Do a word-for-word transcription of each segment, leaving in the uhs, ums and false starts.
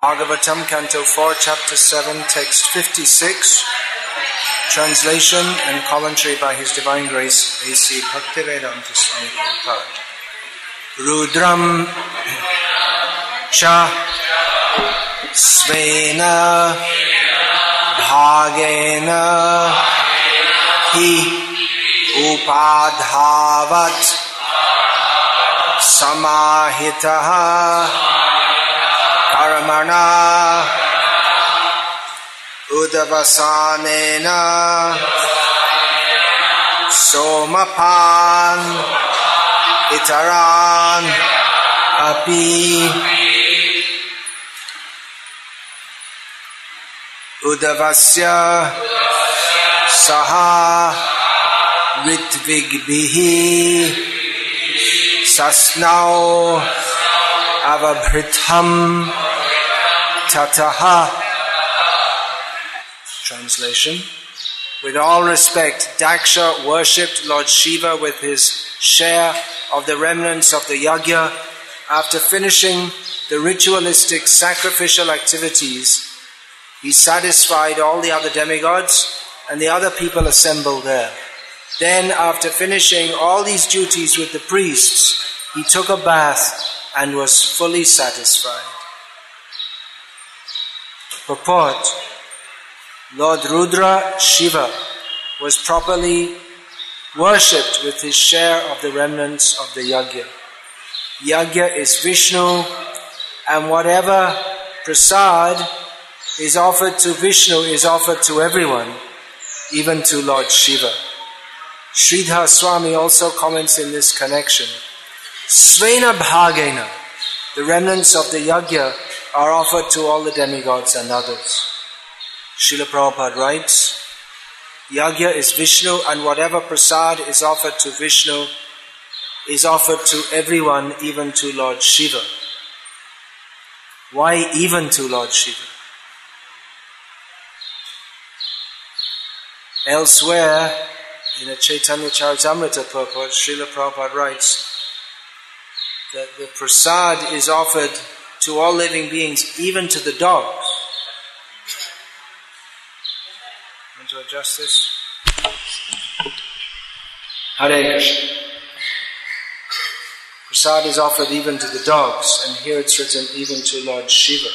Bhagavatam, Canto four, Chapter seven, Text fifty-six, translation and commentary by His Divine Grace, A C Bhaktivedanta Swami Prabhupada. Rudram cha svena bhagena hi upadhavat samahitaha Karamana Udavasanena Somapan Itaran Api Udavasya Saha Ritvigbihi Sasnao Avabhritham Tataha. Translation. With all respect, Daksha worshipped Lord Shiva with his share of the remnants of the yajna. After finishing the ritualistic sacrificial activities, he satisfied all the other demigods and the other people assembled there. Then, after finishing all these duties with the priests, he took a bath and was fully satisfied. Purport. Lord Rudra Shiva was properly worshipped with his share of the remnants of the yajna. Yajna is Vishnu, and whatever prasad is offered to Vishnu is offered to everyone, even to Lord Shiva. Sridhar Swami also comments in this connection. Svena bhagena, the remnants of the yajna are offered to all the demigods and others. Srila Prabhupada writes, yajna is Vishnu, and whatever prasad is offered to Vishnu is offered to everyone, even to Lord Shiva. Why even to Lord Shiva? Elsewhere, in a Chaitanya Charitamrita purport, Srila Prabhupada writes that the prasad is offered to all living beings, even to the dogs. Want to adjust this? Hare Krishna. Prasad is offered even to the dogs, and here it's written even to Lord Shiva.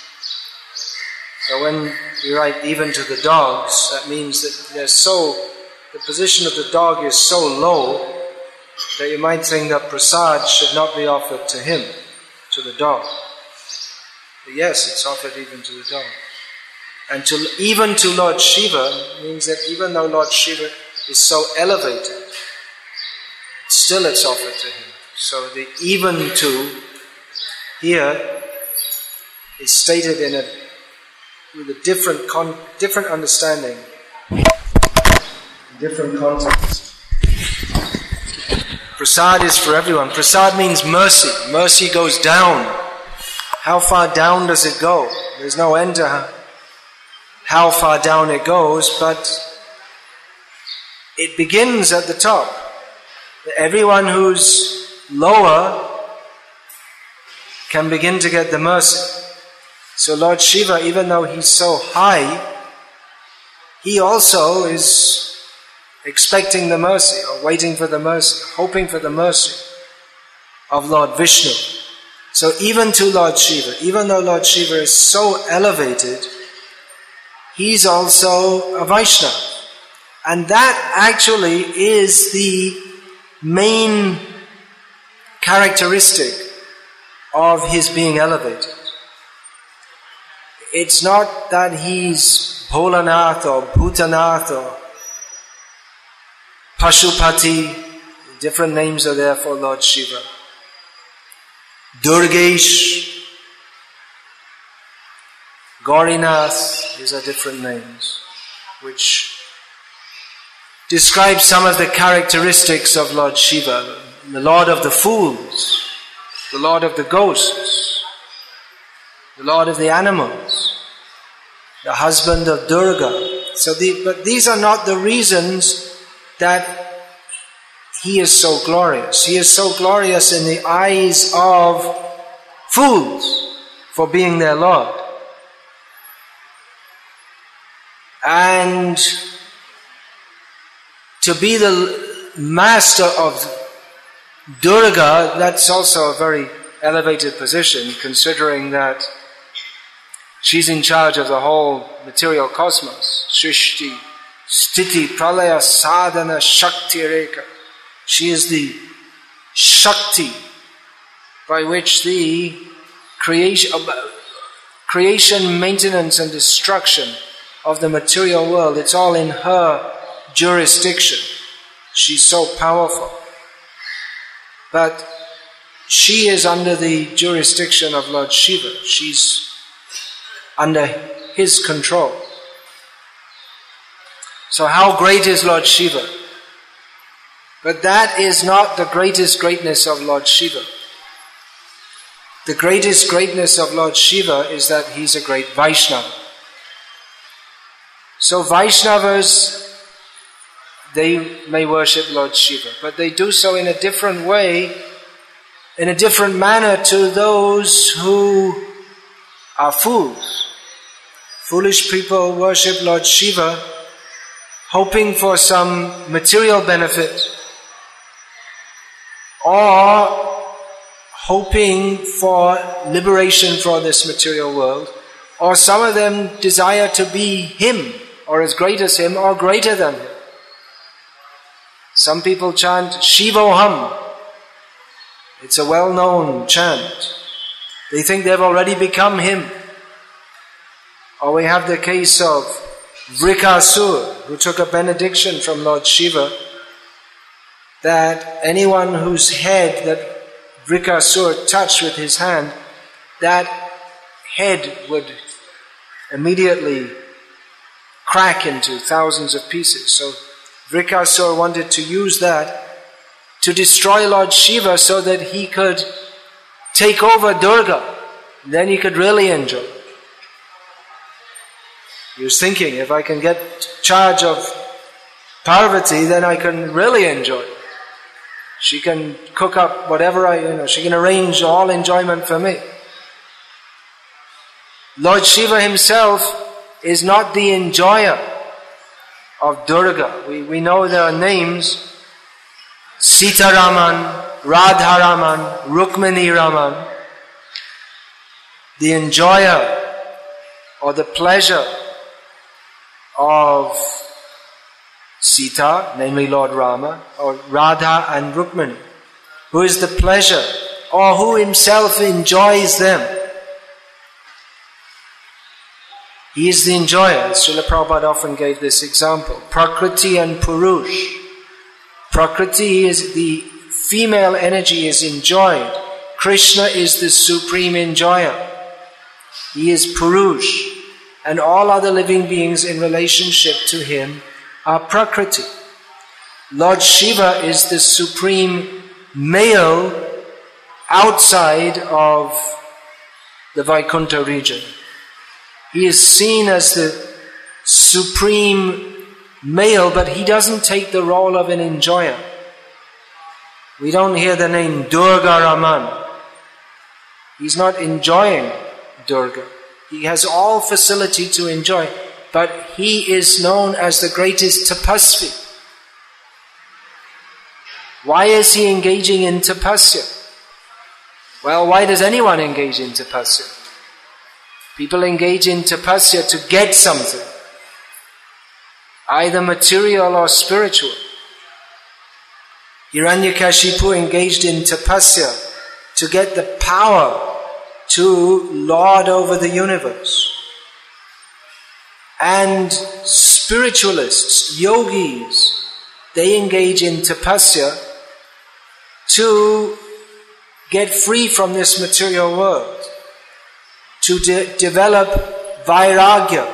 So when we write even to the dogs, that means that they're so, the position of the dog is so low that you might think that prasad should not be offered to him, to the dog. But yes, it's offered even to the dog. And to even to Lord Shiva means that even though Lord Shiva is so elevated, still it's offered to him. So the even to here is stated in a with a different con, different understanding, different context. Prasad is for everyone. Prasad means mercy. Mercy goes down. How far down does it go? There's no end to how far down it goes, but it begins at the top. Everyone who's lower can begin to get the mercy. So Lord Shiva, even though he's so high, he also is expecting the mercy, or waiting for the mercy, hoping for the mercy of Lord Vishnu. So even to Lord Shiva, even though Lord Shiva is so elevated, he's also a Vaishnava. And that actually is the main characteristic of his being elevated. It's not that he's Bholanath or Bhutanath or Pashupati. Different names are there for Lord Shiva. Durgesh, Gaurinath, these are different names which describe some of the characteristics of Lord Shiva. The Lord of the fools, the Lord of the ghosts, the Lord of the animals, the husband of Durga. So the, but these are not the reasons that he is so glorious. He is so glorious in the eyes of fools for being their Lord. And to be the master of Durga, that's also a very elevated position, considering that she's in charge of the whole material cosmos. Shrishti, Sthiti, Pralaya, Sadhana, Shakti Reka. She is the Shakti by which the creation, creation, maintenance and destruction of the material world, it's all in her jurisdiction. She's so powerful. But she is under the jurisdiction of Lord Shiva. She's under his control. So how great is Lord Shiva? But that is not the greatest greatness of Lord Shiva. The greatest greatness of Lord Shiva is that he's a great Vaishnava. So Vaishnavas, they may worship Lord Shiva, but they do so in a different way, in a different manner to those who are fools. Foolish people worship Lord Shiva hoping for some material benefit, or hoping for liberation from this material world, or some of them desire to be him, or as great as him, or greater than him. Some people chant Shivoham. It's a well-known chant. They think they've already become him. Or we have the case of Vrikasur, who took a benediction from Lord Shiva that anyone whose head that Vrikasur touched with his hand, that head would immediately crack into thousands of pieces. So Vrikasur wanted to use that to destroy Lord Shiva so that he could take over Durga. Then he could really enjoy. He was thinking, if I can get charge of Parvati, then I can really enjoy. She can cook up whatever I, you know, she can arrange all enjoyment for me. Lord Shiva himself is not the enjoyer of Durga. We, we know there are names: Sita Raman, Radha Raman, Rukmini Raman. The enjoyer or the pleasure of Sita, namely Lord Rama, or Radha and Rukmini, who is the pleasure, or who himself enjoys them. He is the enjoyer. Srila Prabhupada often gave this example. Prakriti and Purush. Prakriti is the female energy is enjoyed. Krishna is the supreme enjoyer. He is Purush. And all other living beings in relationship to him are Prakriti. Lord Shiva is the supreme male outside of the Vaikuntha region. He is seen as the supreme male, but he doesn't take the role of an enjoyer. We don't hear the name Durga Raman. He's not enjoying Durga. He has all facility to enjoy, but he is known as the greatest tapasvi. Why is he engaging in tapasya? Well, why does anyone engage in tapasya? People engage in tapasya to get something, either material or spiritual. Hiranyakashipu engaged in tapasya to get the power to lord over the universe. And spiritualists, yogis, they engage in tapasya to get free from this material world, to de- develop vairagya,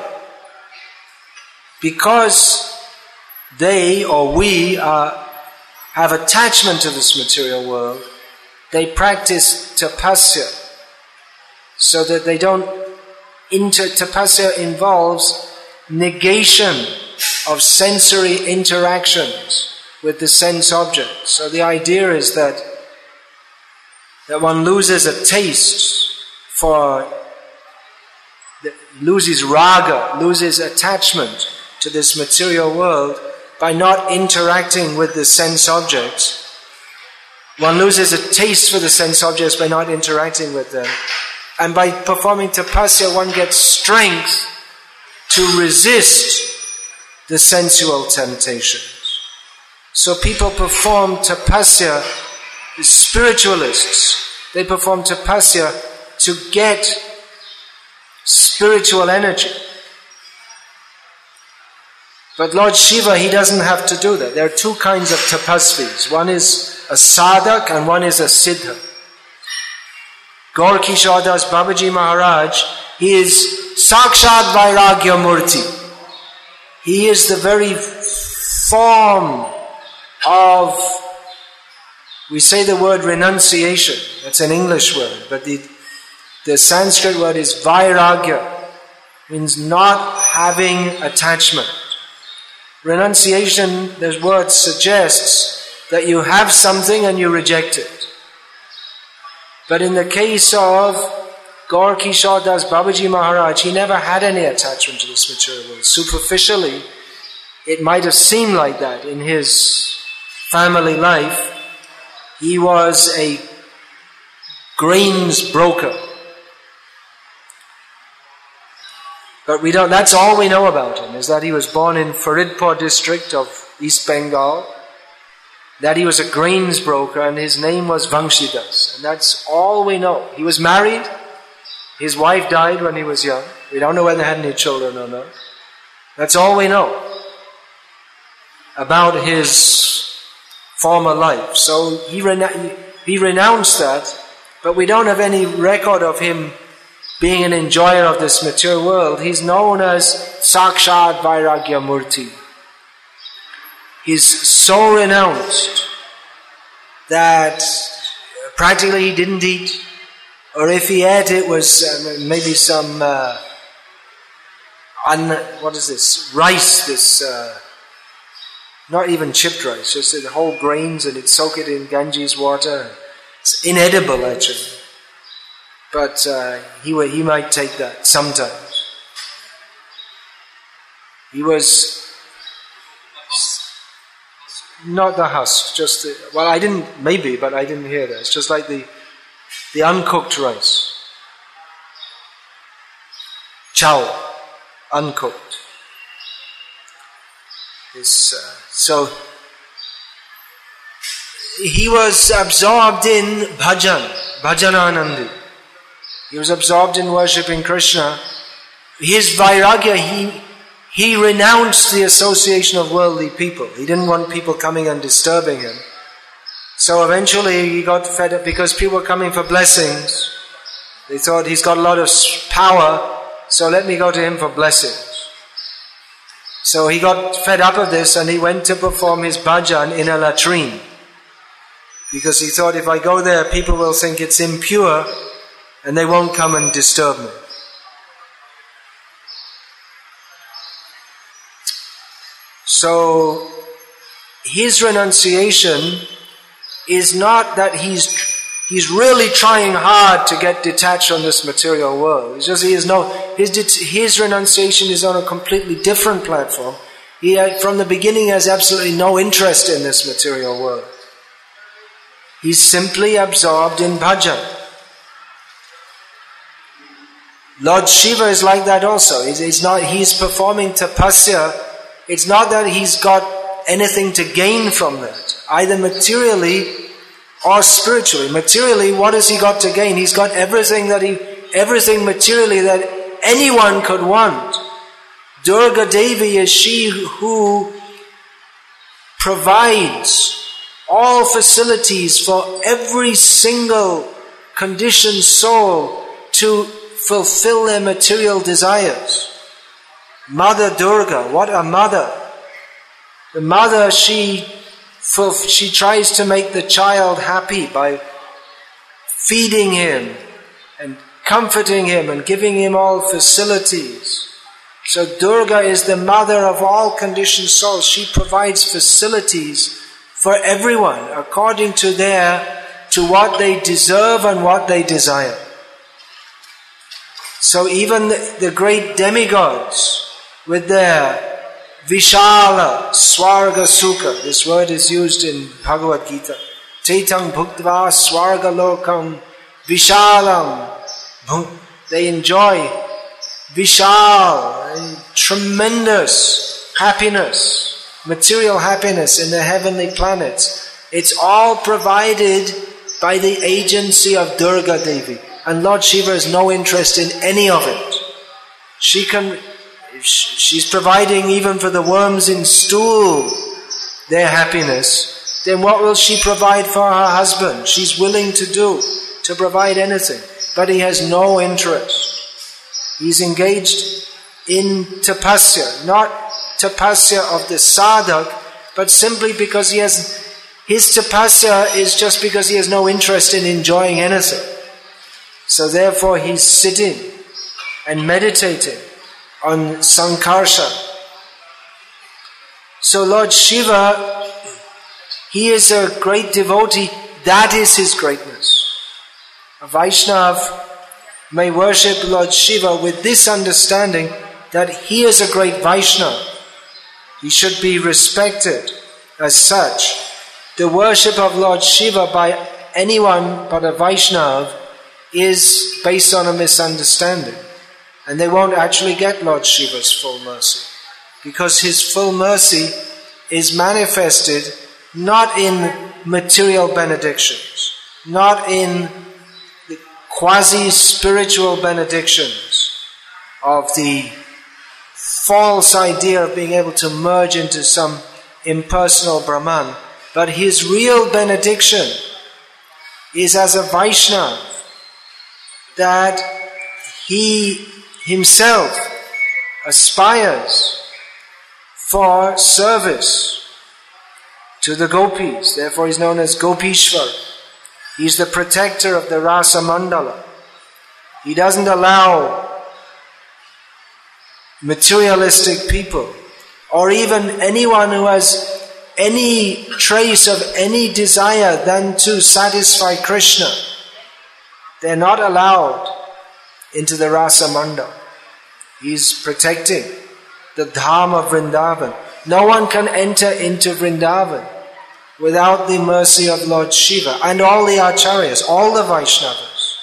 because they or we are, have attachment to this material world. They practice tapasya so that they don't. Inter, tapasya involves negation of sensory interactions with the sense object. So the idea is that that one loses a taste for, loses raga, loses attachment to this material world by not interacting with the sense objects. One loses a taste for the sense objects by not interacting with them. And by performing tapasya, one gets strength to resist the sensual temptations. So people perform tapasya, the spiritualists, they perform tapasya to get spiritual energy. But Lord Shiva, he doesn't have to do that. There are two kinds of tapasvis. One is a sadhak and one is a siddha. Gaur Kishore Das Babaji Maharaj, he is Sakshat Vairagya Murti. He is the very form of, we say the word renunciation, that's an English word, but the, the Sanskrit word is Vairagya, means not having attachment. Renunciation, the word suggests that you have something and you reject it. But in the case of Gaur Kishore Das Babaji Maharaj, he never had any attachment to this material world. Superficially, it might have seemed like that in his family life. He was a grains broker. But we don't, that's all we know about him, is that he was born in Faridpur district of East Bengal, that he was a grains broker and his name was Vangshidas. And that's all we know. He was married. His wife died when he was young. We don't know whether they had any children or not. That's all we know about his former life. So he, rena- he renounced that, but we don't have any record of him being an enjoyer of this material world. He's known as Sakshat Vairagya Murti. He's so renounced that practically he didn't eat, or if he ate, it was uh, maybe some uh, un, what is this rice? This uh, not even chipped rice, just the whole grains, and he'd soak it in Ganges water. It's inedible actually, but uh, he he might take that sometimes. He was. Not the husk, just the, well I didn't, maybe, but I didn't hear that. It's just like the the uncooked rice. Chow, uncooked. This, uh, so, he was absorbed in bhajan, bhajananandi. He was absorbed in worshipping Krishna. His vairagya, he He renounced the association of worldly people. He didn't want people coming and disturbing him. So eventually he got fed up because people were coming for blessings. They thought he's got a lot of power, so let me go to him for blessings. So he got fed up of this and he went to perform his bhajan in a latrine. Because he thought, if I go there, people will think it's impure and they won't come and disturb me. So, his renunciation is not that he's he's really trying hard to get detached from this material world. It's just he is no his his renunciation is on a completely different platform. He from the beginning has absolutely no interest in this material world. He's simply absorbed in bhajan. Lord Shiva is like that also. He's, he's not. He's performing tapasya. It's not that he's got anything to gain from that, either materially or spiritually. Materially, what has he got to gain? He's got everything that he, everything materially that anyone could want. Durga Devi is she who provides all facilities for every single conditioned soul to fulfill their material desires. Mother Durga, what a mother. The mother, she, she tries to make the child happy by feeding him and comforting him and giving him all facilities. So Durga is the mother of all conditioned souls. She provides facilities for everyone according to their, to what they deserve and what they desire. So even the, the great demigods, with their Vishala Swarga Sukha. This word is used in Bhagavad Gita. Tetang Bhuktva Swarga Lokam Vishalam. They enjoy Vishal, tremendous happiness, material happiness in the heavenly planets. It's all provided by the agency of Durga Devi. And Lord Shiva has no interest in any of it. She can, she's providing even for the worms in stool their happiness. Then what will she provide for her husband? She's willing to do, to provide anything. But he has no interest. He's engaged in tapasya, not tapasya of the sadhak, but simply because he has, his tapasya is just because he has no interest in enjoying anything. So therefore he's sitting and meditating on sankarsha. So Lord Shiva, he is a great devotee. That is his greatness. A Vaishnava may worship Lord Shiva with this understanding that he is a great Vaishnava. He should be respected as such. The worship of Lord Shiva by anyone but a Vaishnava is based on a misunderstanding. And they won't actually get Lord Shiva's full mercy. Because his full mercy is manifested not in material benedictions, not in the quasi-spiritual benedictions of the false idea of being able to merge into some impersonal Brahman, but his real benediction is as a Vaishnava, that he himself aspires for service to the gopis. Therefore he's known as Gopishwar. He's the protector of the Rasa Mandala. He doesn't allow materialistic people or even anyone who has any trace of any desire than to satisfy Krishna. They're not allowed into the Rasa Mandal. He's protecting the Dham of Vrindavan. No one can enter into Vrindavan without the mercy of Lord Shiva and all the Acharyas, all the Vaishnavas.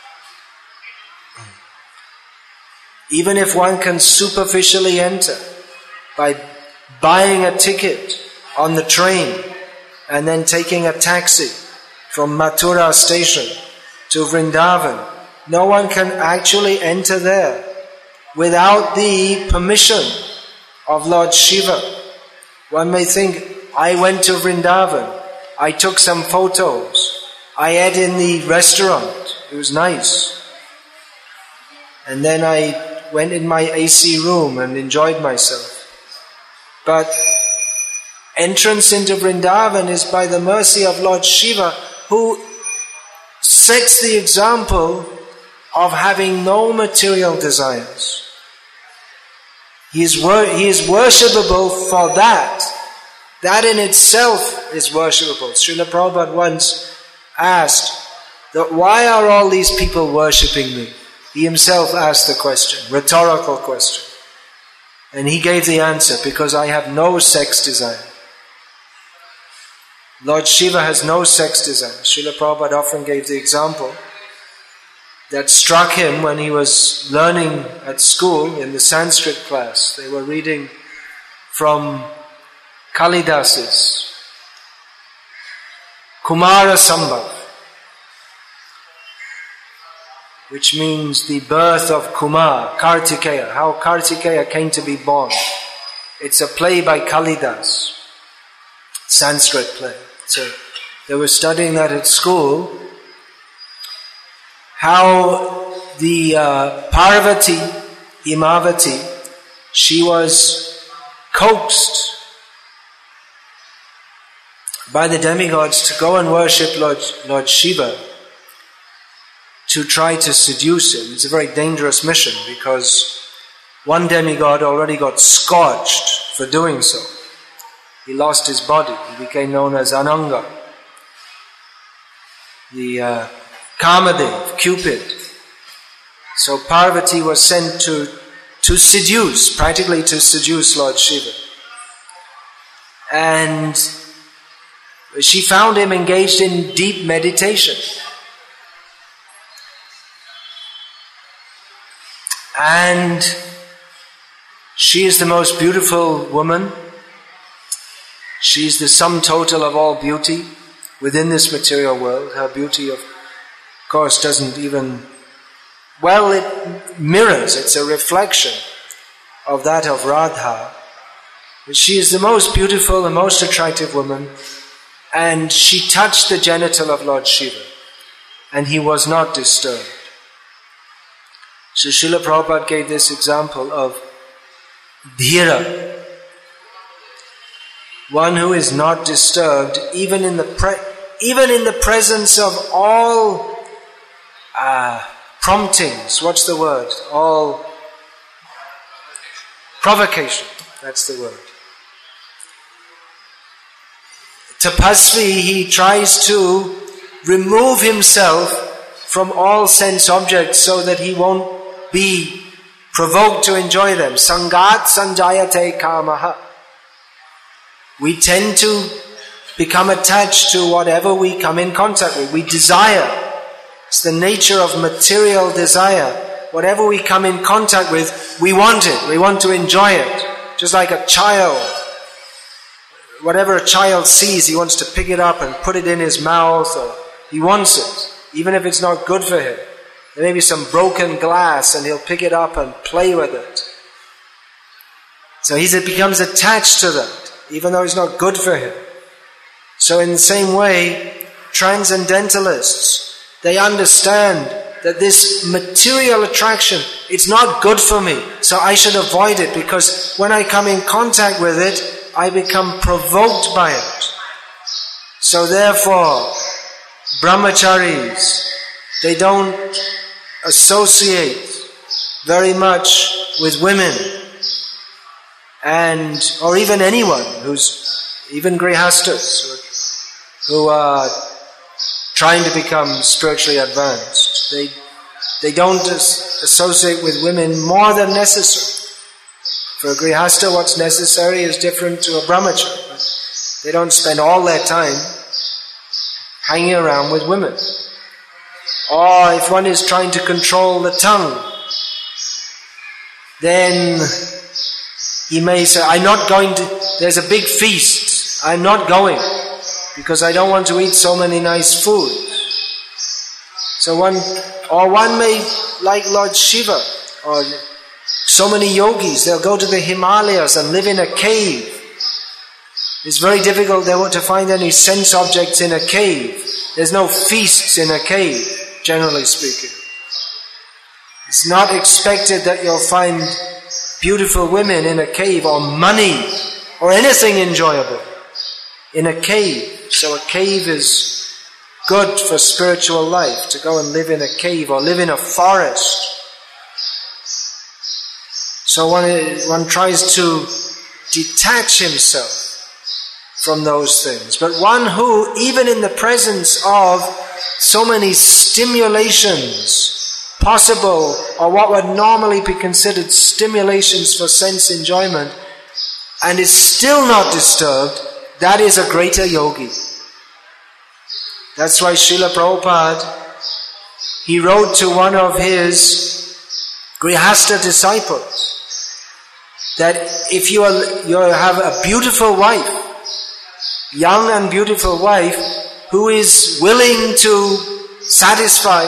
Even if one can superficially enter by buying a ticket on the train and then taking a taxi from Mathura station to Vrindavan, no one can actually enter there without the permission of Lord Shiva. One may think, I went to Vrindavan, I took some photos, I ate in the restaurant, it was nice, and then I went in my A C room and enjoyed myself. But entrance into Vrindavan is by the mercy of Lord Shiva, who sets the example of having no material desires. He is, wor- he is worshipable for that. That in itself is worshipable. Srila Prabhupada once asked that why are all these people worshipping me? He himself asked the question, rhetorical question. And he gave the answer, because I have no sex desire. Lord Shiva has no sex desire. Srila Prabhupada often gave the example that struck him when he was learning at school in the Sanskrit class. They were reading from Kalidas's Kumara Sambhav, which means the birth of Kumar, Kartikeya, how Kartikeya came to be born. It's a play by Kalidas, Sanskrit play. So they were studying that at school, how the uh, Parvati, Himavati, she was coaxed by the demigods to go and worship Lord, Lord Shiva, to try to seduce him. It's a very dangerous mission, because one demigod already got scorched for doing so. He lost his body. He became known as Ananga, the uh, Kamadev, Cupid. So Parvati was sent to, to seduce, practically to seduce Lord Shiva. And she found him engaged in deep meditation. And she is the most beautiful woman. She's the sum total of all beauty within this material world. Her beauty, of course, doesn't even... Well, it mirrors, it's a reflection of that of Radha. But she is the most beautiful, the most attractive woman. And she touched the genital of Lord Shiva. And he was not disturbed. So Srila Prabhupada gave this example of Dhira, one who is not disturbed even in the pre- even in the presence of all uh, promptings. What's the word? All provocation. That's the word. Tapasvi, he tries to remove himself from all sense objects so that he won't be provoked to enjoy them. Sangat sanjayate kamaha. We tend to become attached to whatever we come in contact with. We desire. It's the nature of material desire. Whatever we come in contact with, we want it. We want to enjoy it. Just like a child. Whatever a child sees, he wants to pick it up and put it in his mouth. Or he wants it, even if it's not good for him. There may be some broken glass and he'll pick it up and play with it. So he becomes attached to that, even though it's not good for him. So in the same way, transcendentalists, they understand that this material attraction, it's not good for me, so I should avoid it, because when I come in contact with it, I become provoked by it. So therefore, brahmacharis, they don't associate very much with women, and or even anyone who's, even grihastas, who are trying to become spiritually advanced. They they don't as, associate with women more than necessary. For a grihasta, what's necessary is different to a brahmachari. They don't spend all their time hanging around with women. Or if one is trying to control the tongue, then he may say, I'm not going to, there's a big feast, I'm not going, because I don't want to eat so many nice food. So one, or one may, like Lord Shiva, or so many yogis, they'll go to the Himalayas and live in a cave. It's very difficult they want to find any sense objects in a cave. There's no feasts in a cave, generally speaking. It's not expected that you'll find beautiful women in a cave, or money, or anything enjoyable in a cave. So a cave is good for spiritual life, to go and live in a cave or live in a forest. So one, one tries to detach himself from those things. But one who, even in the presence of so many stimulations possible, or what would normally be considered stimulations for sense enjoyment, and is still not disturbed, that is a greater yogi. That's why Srila Prabhupada, he wrote to one of his grihasta disciples that if you, are, you have a beautiful wife, young and beautiful wife, who is willing to satisfy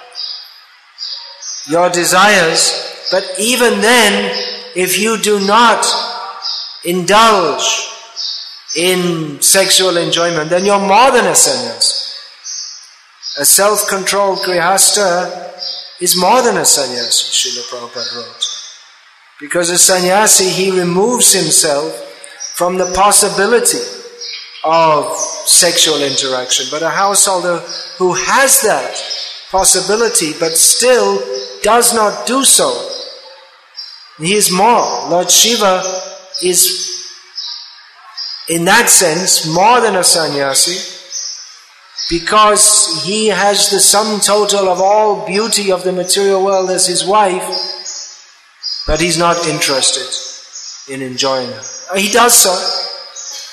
your desires, but even then, if you do not indulge in sexual enjoyment, then you're more than a sannyasi. A self-controlled grihasta is more than a sannyasi, Srila Prabhupada wrote. Because a sannyasi, he removes himself from the possibility of sexual interaction. But a householder who has that possibility but still does not do so, he is more. Lord Shiva is, in that sense, more than a sannyasi, because he has the sum total of all beauty of the material world as his wife, but he's not interested in enjoying her. He does so,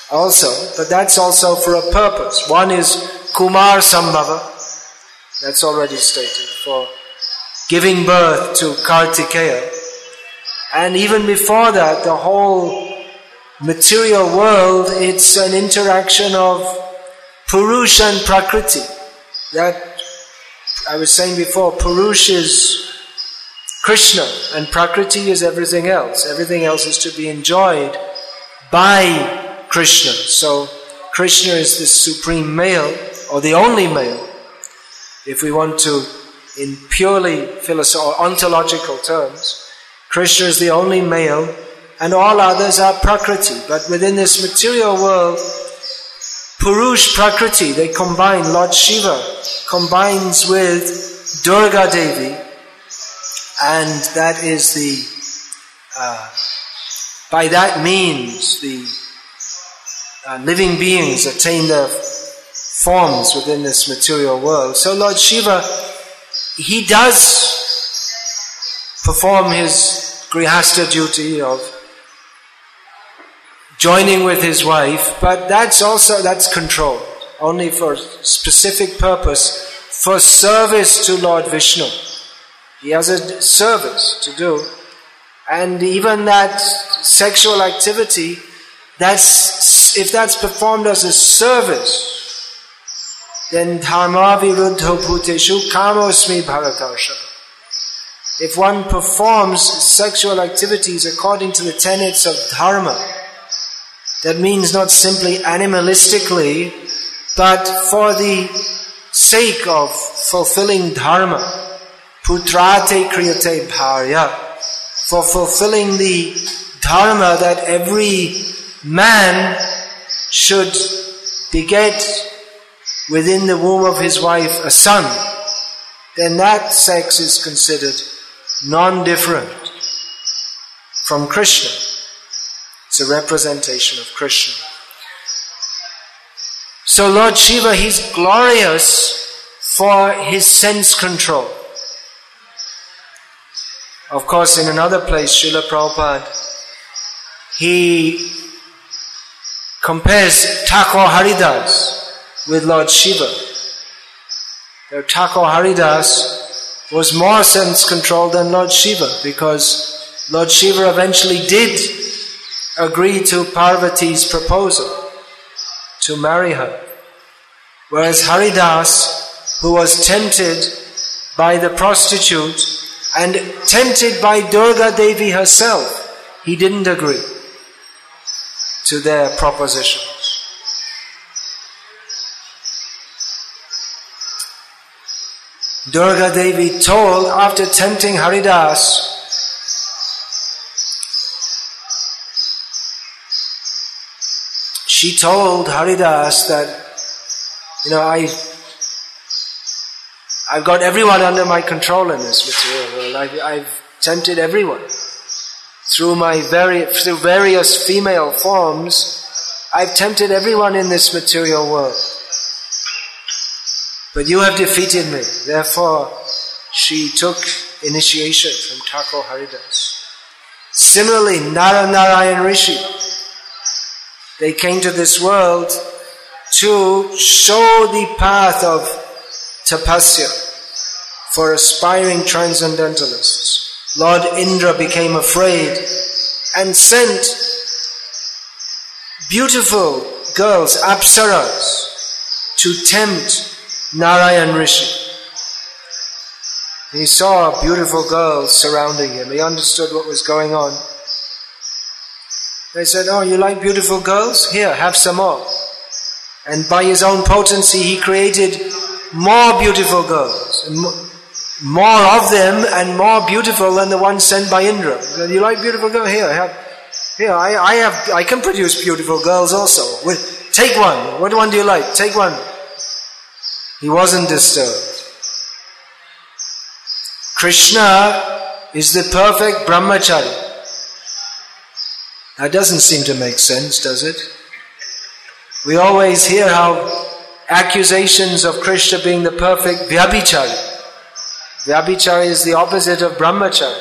also, but that's also for a purpose. One is Kumar Sambhava, that's already stated, for giving birth to Kartikeya. And even before that, the whole material world, it's an interaction of Purusha and Prakriti. That, I was saying before, Purusha is Krishna and Prakriti is everything else. Everything else is to be enjoyed by Krishna. So Krishna is the supreme male, or the only male, if we want to, in purely philosophical, ontological terms. Krishna is the only male, and all others are Prakriti. But within this material world, Purush Prakriti, they combine. Lord Shiva combines with Durga Devi, and that is the, uh, by that means, the uh, living beings attain their forms within this material world. So Lord Shiva, he does perform his grihastha duty of joining with his wife, but that's also, that's controlled, only for specific purpose, for service to Lord Vishnu. He has a service to do, and even that sexual activity, that's, if that's performed as a service, then dharma viruddho bhuteshu kamosmi bharatarshava. If one performs sexual activities according to the tenets of dharma, that means not simply animalistically, but for the sake of fulfilling dharma, putrate kriyate bharya, for fulfilling the dharma that every man should beget within the womb of his wife a son, then that sex is considered non-different from Krishna. It's a representation of Krishna. So Lord Shiva, he's glorious for his sense control. Of course, in another place, Srila Prabhupada, he compares Thakur Haridas with Lord Shiva. Thakur Haridas was more sense-controlled than Lord Shiva, because Lord Shiva eventually did agree to Parvati's proposal to marry her. Whereas Haridas, who was tempted by the prostitute and tempted by Durga Devi herself, he didn't agree to their propositions. Durga Devi told, after tempting Haridas, she told Haridas that, you know, I, I've got everyone under my control in this material world. I've, I've tempted everyone. Through my very, through various female forms, I've tempted everyone in this material world. But you have defeated me. Therefore, she took initiation from Thakur Haridas. Similarly, Nara Narayan Rishi, they came to this world to show the path of tapasya for aspiring transcendentalists. Lord Indra became afraid and sent beautiful girls, apsaras, to tempt Narayan Rishi. He saw beautiful girls surrounding him. He understood what was going on. They said, "Oh, you like beautiful girls? Here, have some more." And by his own potency, he created more beautiful girls. More of them and more beautiful than the ones sent by Indra. He said, "You like beautiful girls? Here, have, here, I, I have, I can produce beautiful girls also. Take one. What one do you like? Take one." He wasn't disturbed. Krishna is the perfect brahmachari. That doesn't seem to make sense, does it? We always hear how accusations of Krishna being the perfect vyabhichari. Vyabhichari is the opposite of brahmachari.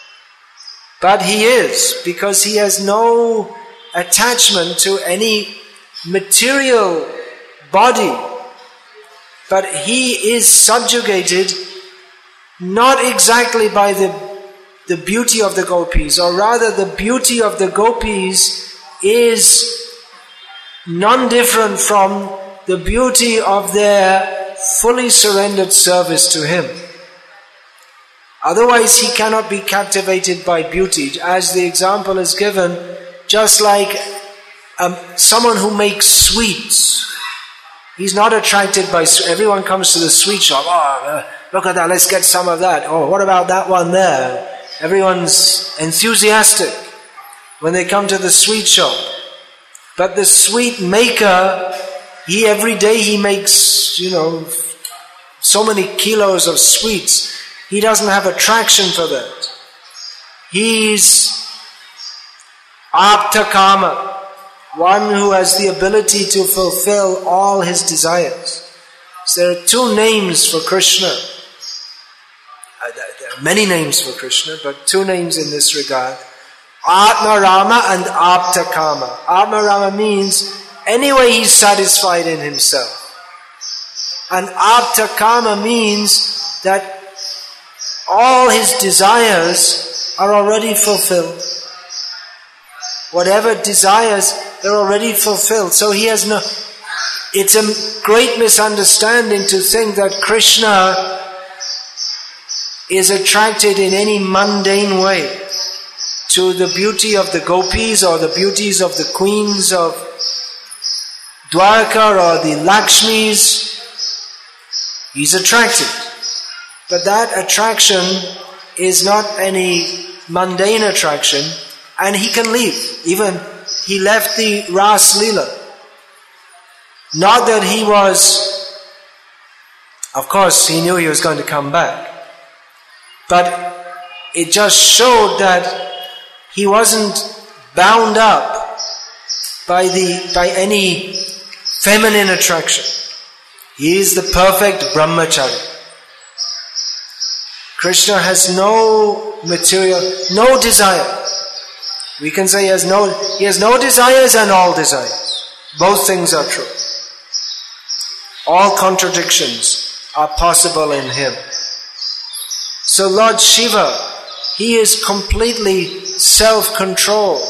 But he is, because he has no attachment to any material body, but he is subjugated not exactly by the, the beauty of the gopis, or rather the beauty of the gopis is non-different from the beauty of their fully surrendered service to him. Otherwise he cannot be captivated by beauty. As the example is given, just like um, someone who makes sweets. He's not attracted by, everyone comes to the sweet shop, oh, uh, look at that, let's get some of that. Oh, what about that one there? Everyone's enthusiastic when they come to the sweet shop. But the sweet maker, he every day he makes, you know, so many kilos of sweets. He doesn't have attraction for that. He's aptakama, one who has the ability to fulfill all his desires. So there are two names for Krishna. Uh, there are many names for Krishna, but two names in this regard. Atmarama and Aptakama. Atmarama means anyway he's satisfied in himself. And Aptakama means that all his desires are already fulfilled. Whatever desires, they're already fulfilled. So he has no... It's a great misunderstanding to think that Krishna is attracted in any mundane way to the beauty of the gopis or the beauties of the queens of Dwarka or the Lakshmis. He's attracted. But that attraction is not any mundane attraction, and he can leave. Even he left the Ras Leela. Not that he was, of course he knew he was going to come back, but it just showed that he wasn't bound up by the by any feminine attraction. He is the perfect brahmachari. Krishna has no material, no desire. We can say he has no, he has no desires and all desires. Both things are true. All contradictions are possible in him. So Lord Shiva, he is completely self-controlled.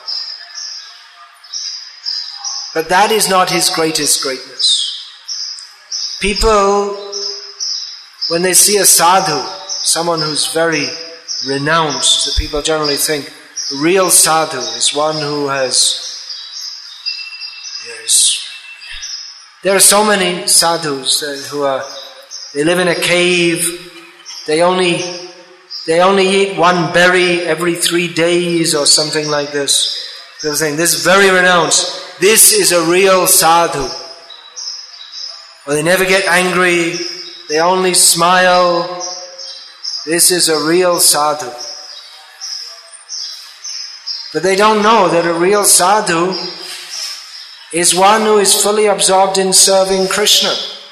But that is not his greatest greatness. People, when they see a sadhu, someone who's very renounced, the people generally think real sadhu is one who has, yes, there are so many sadhus who are, they live in a cave, they only, they only eat one berry every three days or something like this. They're saying, this is very renounced, this is a real sadhu. Or they never get angry, they only smile. This is a real sadhu. But they don't know that a real sadhu is one who is fully absorbed in serving Krishna.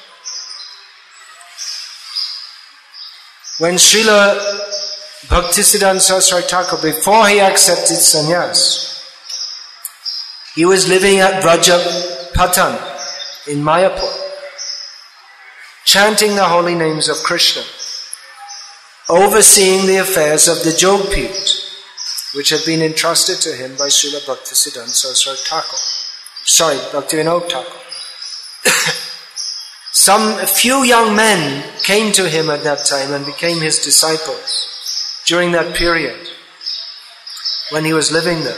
When Srila Bhaktisiddhanta Saraswati Thakur, before he accepted sannyas, he was living at Vrajapatan in Mayapur, chanting the holy names of Krishna, overseeing the affairs of the Jogpit, which had been entrusted to him by Srila Bhaktisiddhanta Saraswati Thakur. Sorry, Bhaktivinoda Thakur. Some a few young men came to him at that time and became his disciples during that period when he was living there.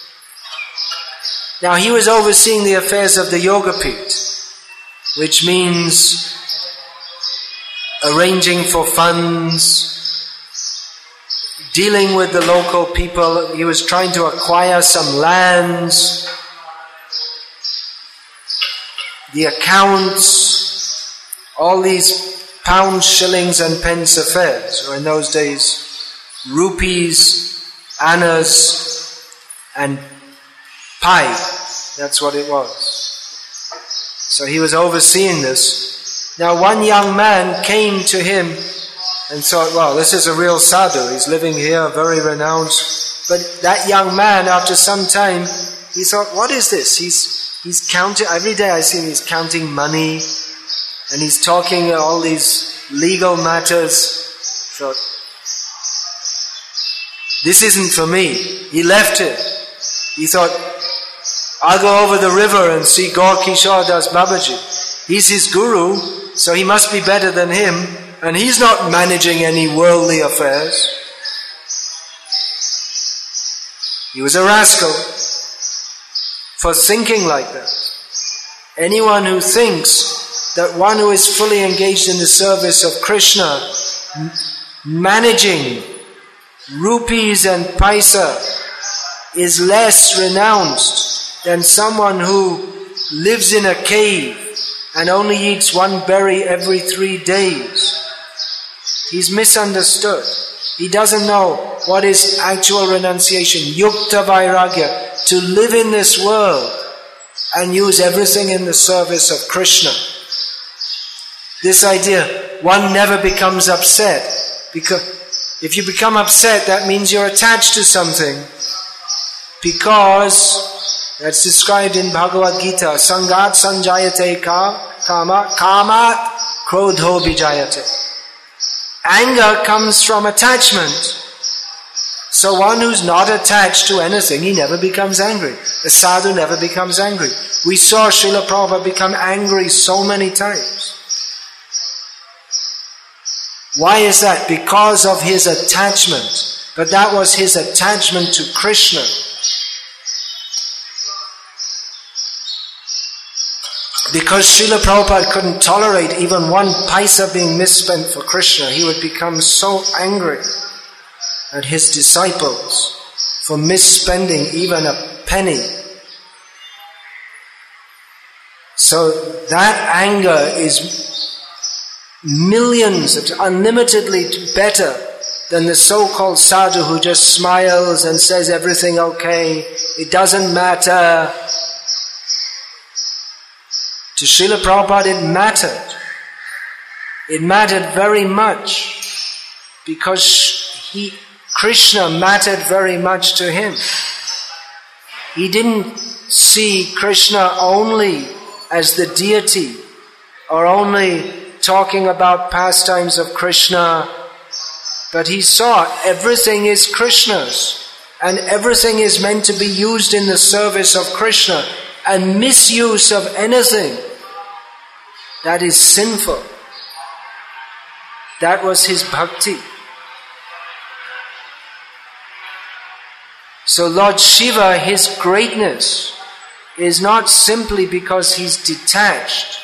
Now he was overseeing the affairs of the Yogapit, which means arranging for funds, dealing with the local people. He was trying to acquire some lands, the accounts, all these pounds, shillings and pence affairs, or in those days rupees, annas and pi. That's what it was. So he was overseeing this. Now one young man came to him and thought, well, this is a real sadhu, he's living here, very renounced. But that young man, after some time, he thought, what is this? He's He's counting, every day I see him, he's counting money, and he's talking all these legal matters. So, this isn't for me. He left it. He thought, I'll go over the river and see Gaur Kishore Das Babaji. He's his guru, so he must be better than him, and he's not managing any worldly affairs. He was a rascal for thinking like that. Anyone who thinks that one who is fully engaged in the service of Krishna, managing rupees and paisa, is less renounced than someone who lives in a cave and only eats one berry every three days. He's misunderstood. He doesn't know what is actual renunciation, yukta vairagya, to live in this world and use everything in the service of Krishna. This idea, one never becomes upset, because if you become upset, that means you're attached to something, because that's described in Bhagavad Gita, sangat sanjayate ka, kama, kamat krodho vijayate. Anger comes from attachment. So one who's not attached to anything, he never becomes angry. A sadhu never becomes angry. We saw Srila Prabhupada become angry so many times. Why is that? Because of his attachment. But that was his attachment to Krishna. Because Srila Prabhupada couldn't tolerate even one paisa being misspent for Krishna, he would become so angry at his disciples for misspending even a penny. So that anger is millions, of, unlimitedly better than the so-called sadhu who just smiles and says everything okay, it doesn't matter. To Srila Prabhupada it mattered. It mattered very much because he, Krishna mattered very much to him. He didn't see Krishna only as the deity or only talking about pastimes of Krishna, but he saw everything is Krishna's and everything is meant to be used in the service of Krishna. And misuse of anything that is sinful. That was his bhakti. So Lord Shiva, his greatness is not simply because he's detached.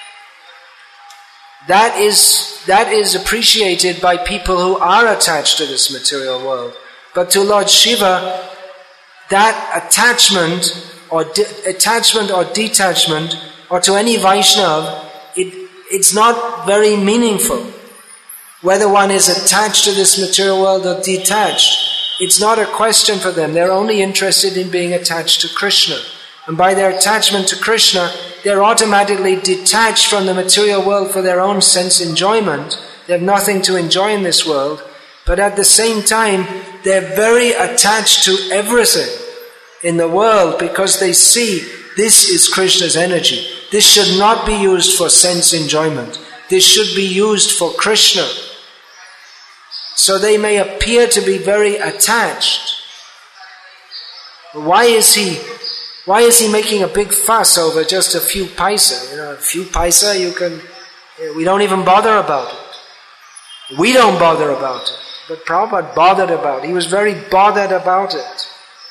That is, that is appreciated by people who are attached to this material world. But to Lord Shiva, that attachment or de- attachment or detachment, or to any Vaishnava, it, it's not very meaningful. Whether one is attached to this material world or detached, it's not a question for them. They're only interested in being attached to Krishna. And by their attachment to Krishna, they're automatically detached from the material world for their own sense enjoyment. They have nothing to enjoy in this world. But at the same time, they're very attached to everything in the world because they see this is Krishna's energy. This should not be used for sense enjoyment. This should be used for Krishna. So they may appear to be very attached. But why is he why is he making a big fuss over just a few paisa? You know, a few paisa you can we don't even bother about it. We don't bother about it. But Prabhupada bothered about it. He was very bothered about it.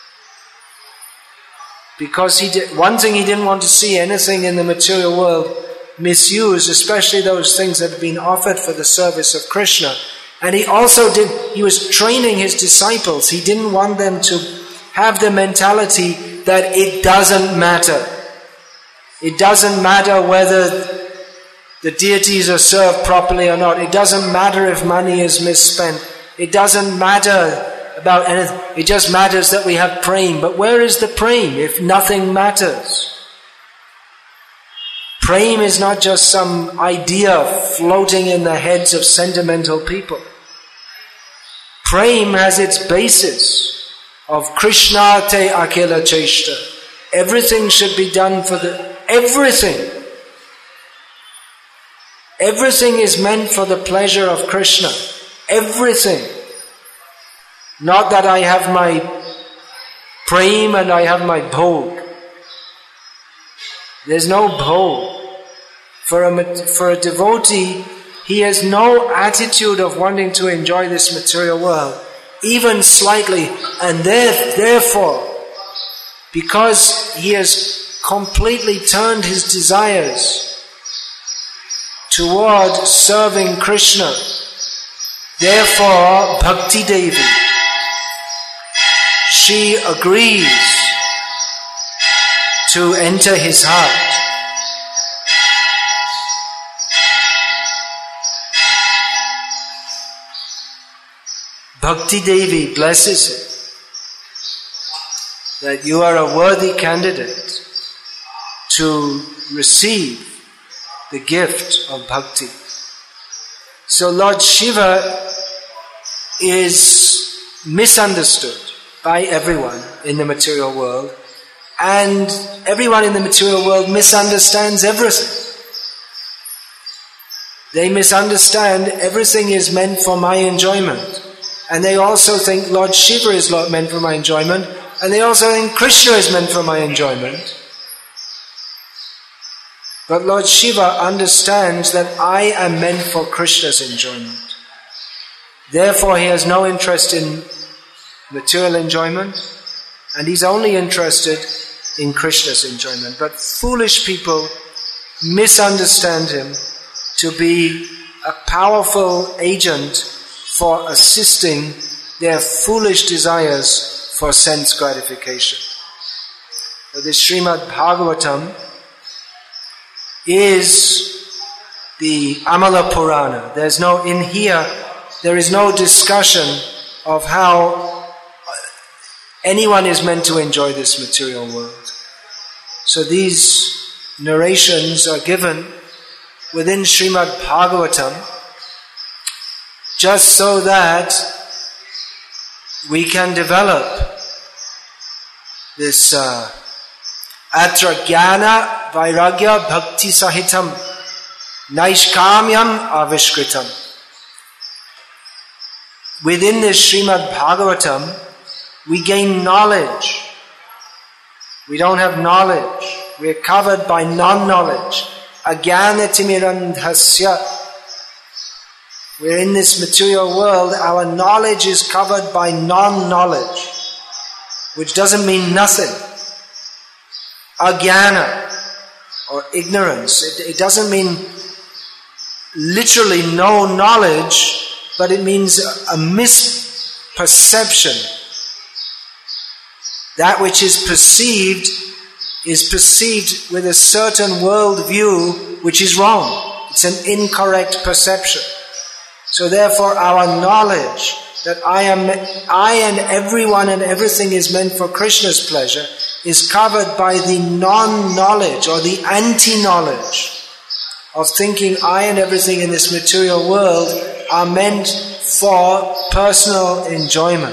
Because he did, one thing he didn't want to see anything in the material world misused, especially those things that have been offered for the service of Krishna. And he also did, he was training his disciples. He didn't want them to have the mentality that it doesn't matter. It doesn't matter whether the deities are served properly or not. It doesn't matter if money is misspent. It doesn't matter about anything. It just matters that we have prema. But where is the prema if nothing matters? Prema is not just some idea floating in the heads of sentimental people. Prema has its basis of Krishna te akela cheshta. everything should be done for the... Everything! Everything is meant for the pleasure of Krishna. Everything. Not that I have my prem and I have my bhog. There's no bhog. For a, for a devotee, he has no attitude of wanting to enjoy this material world, even slightly, and there, therefore, because he has completely turned his desires toward serving Krishna, therefore, Bhakti Devi, she agrees to enter his heart. Bhakti Devi blesses him that you are a worthy candidate to receive the gift of bhakti. So Lord Shiva is misunderstood by everyone in the material world, and everyone in the material world misunderstands everything. They misunderstand everything is meant for my enjoyment. And they also think Lord Shiva is meant for my enjoyment, and they also think Krishna is meant for my enjoyment. But Lord Shiva understands that I am meant for Krishna's enjoyment. Therefore he has no interest in material enjoyment, and he's only interested in Krishna's enjoyment. But foolish people misunderstand him to be a powerful agent for assisting their foolish desires for sense gratification. So this Srimad Bhagavatam is the Amala Purana. There's no, in here, there is no discussion of how anyone is meant to enjoy this material world. So these narrations are given within Srimad Bhagavatam just so that we can develop this uh, atra jnana vairagya bhakti sahitam naishkamyam avishkritam. Within this Srimad Bhagavatam, we gain knowledge. We don't have knowledge. We are covered by non-knowledge. Ajnanatimirandhasya. We're in this material world, our knowledge is covered by non-knowledge, which doesn't mean nothing. Ajnana, or ignorance, it, it doesn't mean literally no knowledge, but it means a, a misperception. That which is perceived is perceived with a certain world view which is wrong. It's an incorrect perception. So therefore our knowledge that I am, I and everyone and everything is meant for Krishna's pleasure is covered by the non-knowledge or the anti-knowledge of thinking I and everything in this material world are meant for personal enjoyment.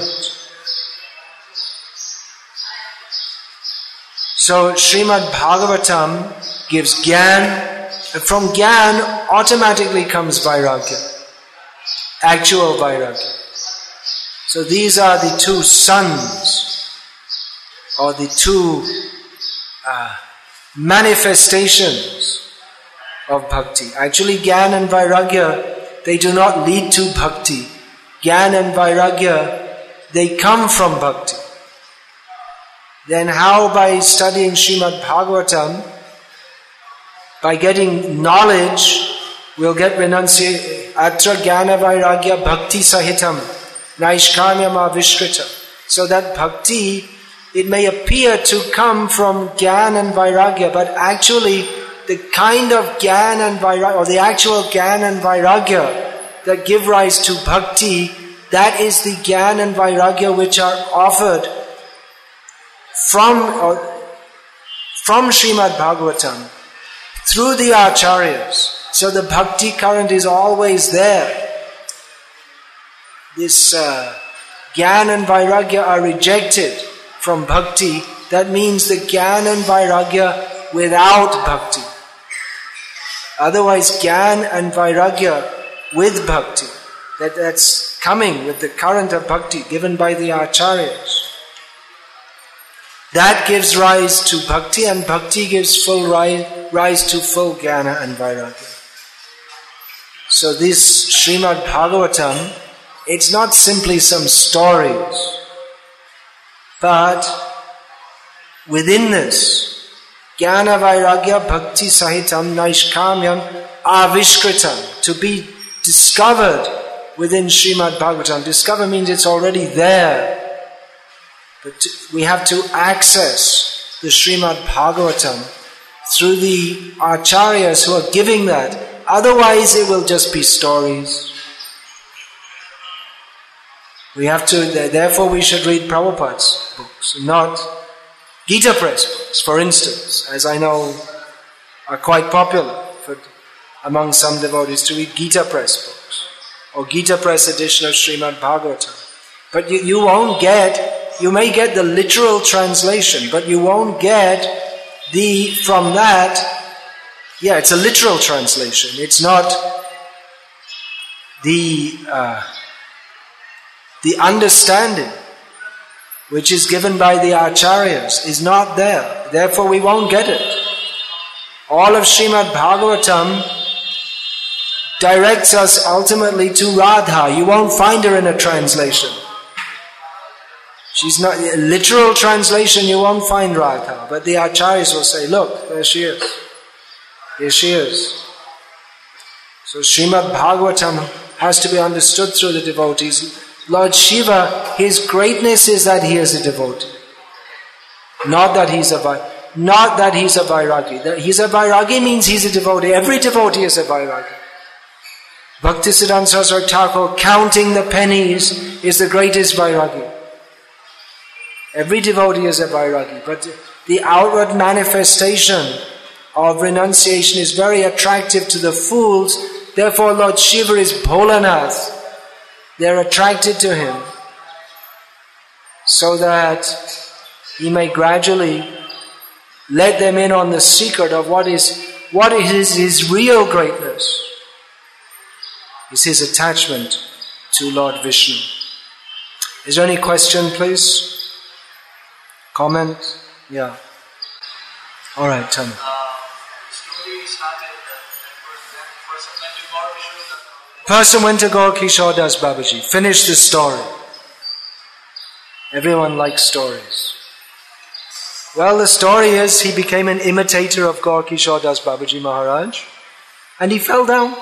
So Srimad Bhagavatam gives Gyan, and from Gyan automatically comes Vairagya. Actual Vairagya. So these are the two sons, or the two uh, manifestations of bhakti. Actually, Gyan and Vairagya, they do not lead to bhakti. Gyan and Vairagya, they come from bhakti. Then how, by studying Srimad Bhagavatam, by getting knowledge, we'll get renunciation. Atra jnana vairagya bhakti sahitam naishkamyam avishkrita. So that bhakti, it may appear to come from Gyan and Vairagya, but actually the kind of Gyan and Vairagya, or the actual Gyan and Vairagya that give rise to bhakti, that is the Gyan and Vairagya which are offered from, or, from Srimad Bhagavatam through the Acharyas. So the bhakti current is always there. This uh, Gyan and Vairagya are rejected from bhakti that means the Gyan and Vairagya without bhakti. Otherwise, Gyan and Vairagya with bhakti, that, that's coming with the current of bhakti given by the acharyas. That gives rise to bhakti, and bhakti gives full rise, rise to full Jnana and Vairagya. So this Srimad Bhagavatam, it's not simply some stories, but within this, Jnana Vairagya Bhakti Sahitam Naishkamyam Avishkritam, to be discovered within Srimad Bhagavatam. Discover means it's already there. But we have to access the Srimad Bhagavatam through the acharyas who are giving that. Otherwise it will just be stories. We have to, therefore we should read Prabhupada's books, not Gita Press books, for instance, as I know are quite popular for, among some devotees to read Gita Press books or Gita Press edition of Srimad Bhagavatam. But you, you won't get, you may get the literal translation, but you won't get the, from that, yeah, it's a literal translation. It's not the, uh, the understanding which is given by the acharyas is not there. Therefore we won't get it. All of Srimad Bhagavatam directs us ultimately to Radha. You won't find her in a translation. She's not, a literal translation you won't find Radha. But the acharyas will say, look, there she is. Here she is. So Srimad Bhagavatam has to be understood through the devotees. Lord Shiva, His greatness is that He is a devotee. Not that He's a not that He's a Vairagi. That He's a Vairagi means He's a devotee. Every devotee is a Vairagi. Bhaktisiddhanta Saraswati Thakur, counting the pennies, is the greatest Vairagi. Every devotee is a Vairagi. But the outward manifestation of renunciation is very attractive to the fools. Therefore Lord Shiva is Bholanath. They're attracted to Him so that He may gradually let them in on the secret of what is what is His real greatness. Is His attachment to Lord Vishnu. Is there any question, please? Comment? Yeah. All right, tell me. Person went to Gaur Kishore Das Babaji. Finish the story. Everyone likes stories. Well, the story is he became an imitator of Gaur Kishore Das Babaji Maharaj and he fell down.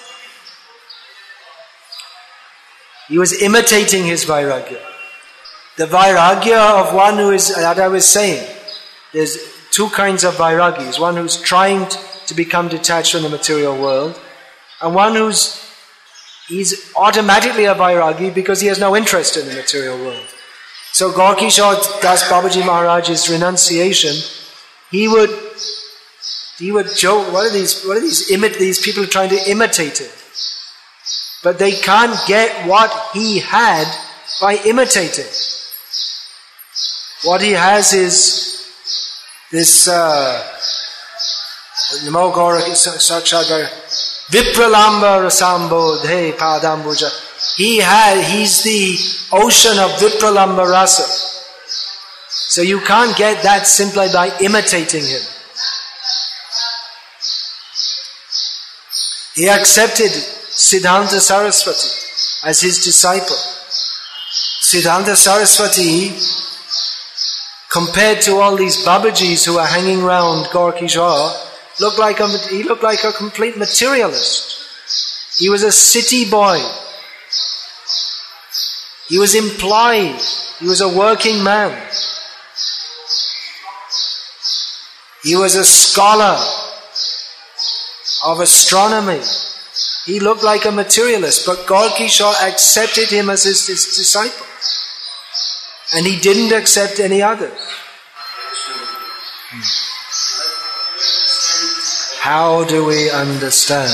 He was imitating his Vairagya. The Vairagya of one who is, that I was saying, there's two kinds of Vairagis. One who's trying to become detached from the material world, and one who's he's automatically a Vairagi because he has no interest in the material world. So Gaur Kishore Das Babaji Maharaj's renunciation, he would he would joke, what are these what are these imit these people trying to imitate him? But they can't get what he had by imitating. What he has is this uh Namo Gaura Sakshadvar Vipralamba Rasambodhe Padambuja. He had, he's the ocean of Vipralamba Rasa. So you can't get that simply by imitating him. He accepted Siddhanta Saraswati as his disciple. Siddhanta Saraswati, compared to all these Babajis who are hanging around Gaur Kishore, looked like a, he looked like a complete materialist. He was a city boy. He was employed. He was a working man. He was a scholar of astronomy. He looked like a materialist, but Gaur Kishore accepted him as his, his disciple. And he didn't accept any others. Hmm. How do we understand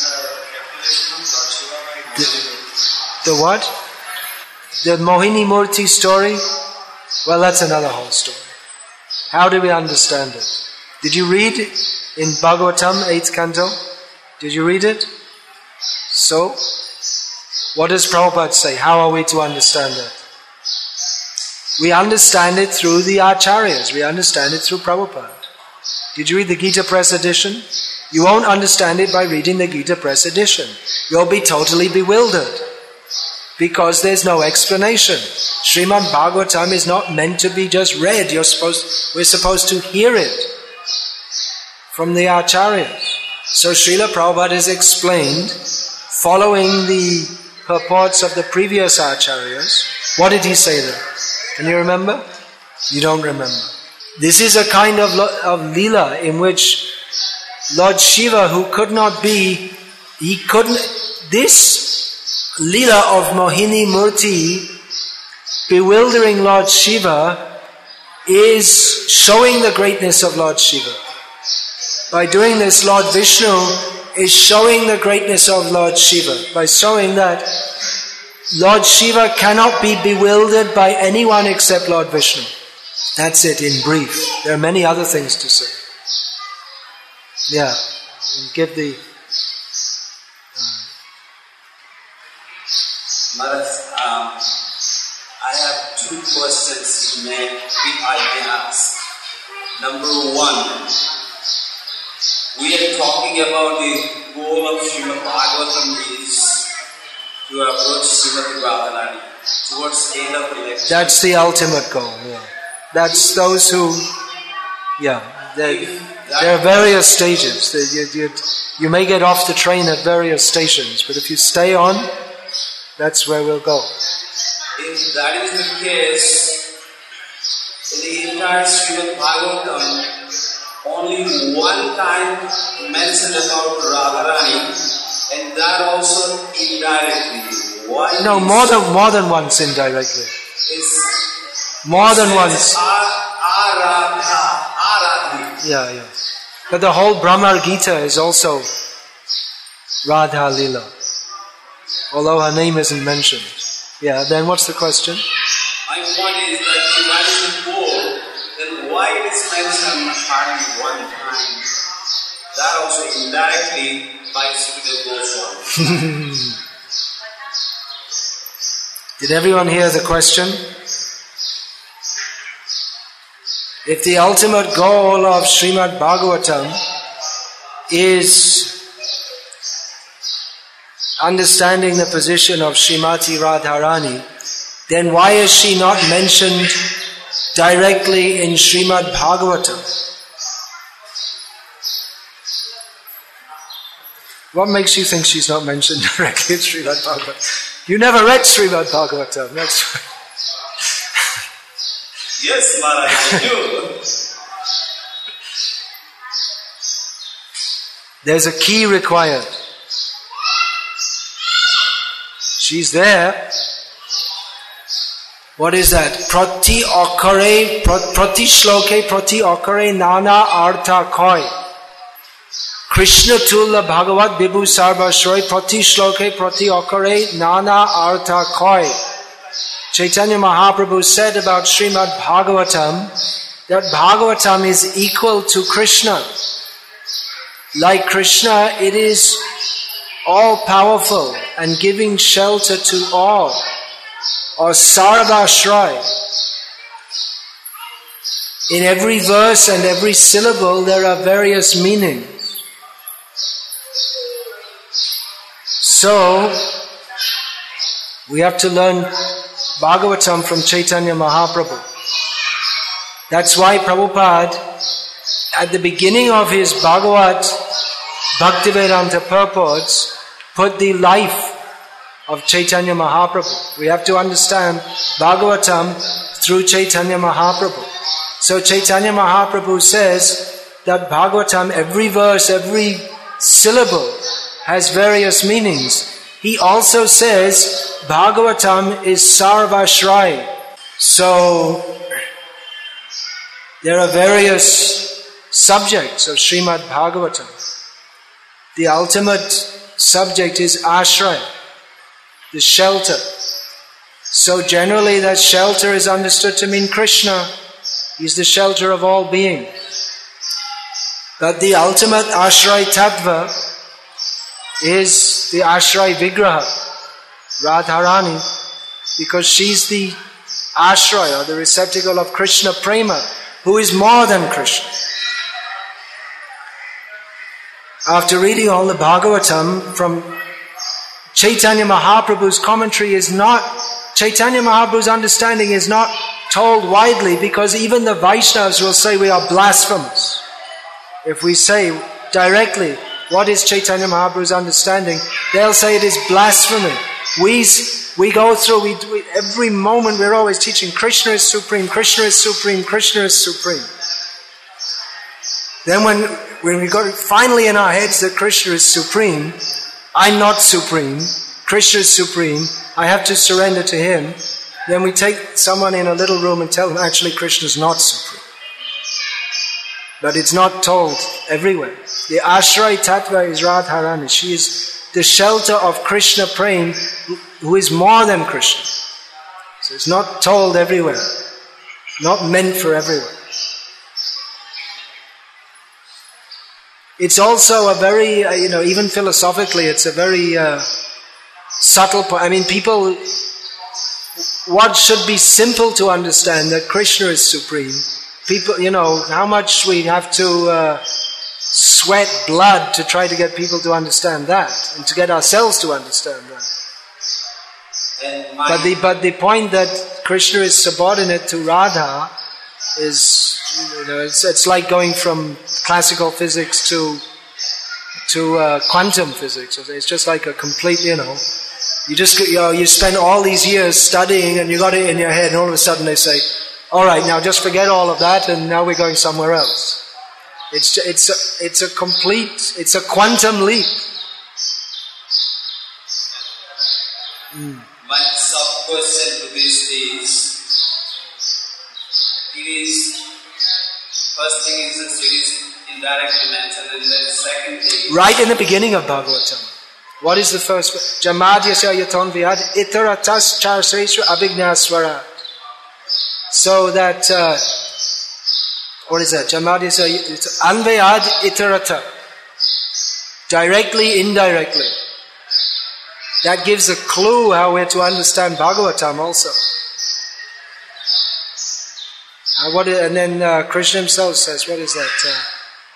the, the what? The Mohini Murti story? Well, that's another whole story. How do we understand it? Did you read in Bhagavatam, eighth canto? Did you read it? So, what does Prabhupada say? How are we to understand it? We understand it through the Acharyas. We understand it through Prabhupada. Did you read the Gita Press edition? You won't understand it by reading the Gita Press edition. You'll be totally bewildered. Because there's no explanation. Srimad Bhagavatam is not meant to be just read. You're supposed, we're supposed to hear it from the Acharyas. So Srila Prabhupada has explained, following the purports of the previous Acharyas. What did he say there? Can you remember? You don't remember. This is a kind of, of Leela in which Lord Shiva, who could not be, he couldn't, this Leela of Mohini Murti, bewildering Lord Shiva, is showing the greatness of Lord Shiva. By doing this, Lord Vishnu is showing the greatness of Lord Shiva. By showing that Lord Shiva cannot be bewildered by anyone except Lord Vishnu. That's it in brief. There are many other things to say. Yeah, give the... Maharaj, um, I have two questions may, if I may ask. Number one, we are talking about the goal of Srimad Bhagavatam is to approach Srimati Radharani towards end of election. That's the ultimate goal, yeah. That's those who, yeah, there, there are various stages. You, you, you may get off the train at various stations, but if you stay on, that's where we'll go. If that is the case, in the entire Srimad Bhagavatam, only one time mentioned about Radharani, and that also indirectly. Why? No, more than more than once indirectly. More than once. Yeah, yeah. But the whole Brahma Gita is also Radha Lila, although her name isn't mentioned. Yeah, then what's the question? My point is that if that is the goal, then why it is mentioned hardly one time? That also indirectly by Sukadeva Goswami. Did everyone hear the question? If the ultimate goal of Srimad Bhagavatam is understanding the position of Srimati Radharani, then why is she not mentioned directly in Srimad Bhagavatam? What makes you think she's not mentioned directly in Srimad Bhagavatam? You never read Srimad Bhagavatam, that's right. Yes, Maharaj, I do. There's a key required. She's there. What is that? Prati akare, prati shloke, prati akare nana artha koi. Krishna Tulla Bhagavat Vibhu Sarva Shroy, prati shloke, prati akare nana artha koi. Chaitanya Mahaprabhu said about Srimad Bhagavatam that Bhagavatam is equal to Krishna. Like Krishna, it is all-powerful and giving shelter to all, or Sarva Shroy. In every verse and every syllable there are various meanings. So, we have to learn Bhagavatam from Chaitanya Mahaprabhu. That's why Prabhupada, at the beginning of his Bhagavat Bhaktivedanta purports, put the life of Chaitanya Mahaprabhu. We have to understand Bhagavatam through Chaitanya Mahaprabhu. So Chaitanya Mahaprabhu says that Bhagavatam, every verse, every syllable has various meanings. He also says Bhagavatam is Sarvashrai. So there are various subjects of Srimad Bhagavatam. The ultimate subject is Ashray, the shelter. So generally that shelter is understood to mean Krishna. He's the shelter of all being. But the ultimate Ashray Tattva is the Ashray Vigraha, Radharani, because she's the Ashray, or the receptacle of Krishna Prema, who is more than Krishna. After reading all the Bhagavatam from Chaitanya Mahaprabhu's commentary is not, Chaitanya Mahaprabhu's understanding is not told widely, because even the Vaishnavas will say we are blasphemous. If we say directly, what is Chaitanya Mahaprabhu's understanding? They'll say it is blasphemy. We, we go through, we, we, every moment we're always teaching Krishna is supreme, Krishna is supreme, Krishna is supreme. Then when, when we got it finally in our heads that Krishna is supreme, I'm not supreme, Krishna is supreme, I have to surrender to him, then we take someone in a little room and tell them actually Krishna is not supreme. But it's not told everywhere. The Ashray Tattva is Radharani. She is the shelter of Krishna Prem, who is more than Krishna. So it's not told everywhere. Not meant for everyone. It's also a very, uh, you know, even philosophically, it's a very uh, subtle point. I mean, people, what should be simple to understand, that Krishna is supreme. People, you know, how much we have to uh, sweat blood to try to get people to understand that, and to get ourselves to understand that. But the but the point that Krishna is subordinate to Radha is, you know, it's, it's like going from classical physics to to uh, quantum physics. It's just like a complete, you know, you just you know you spend all these years studying and you got it in your head, and all of a sudden they say, all right, now just forget all of that, and now we're going somewhere else. It's it's a, it's a complete, it's a quantum leap. Mm. My sub question to this is, it is, first thing is that it is indirectly mentioned, and then second thing. Right in the beginning of Bhagavatam. What is the first? Jamadyasya yaton vyad itaratas charseshu abhignaswara. So that, uh, what is that? Jamadhyasya anvayad itarata. Directly, indirectly. That gives a clue how we're to understand Bhagavatam also. Uh, what is, and then uh, Krishna himself says, what is that? Uh,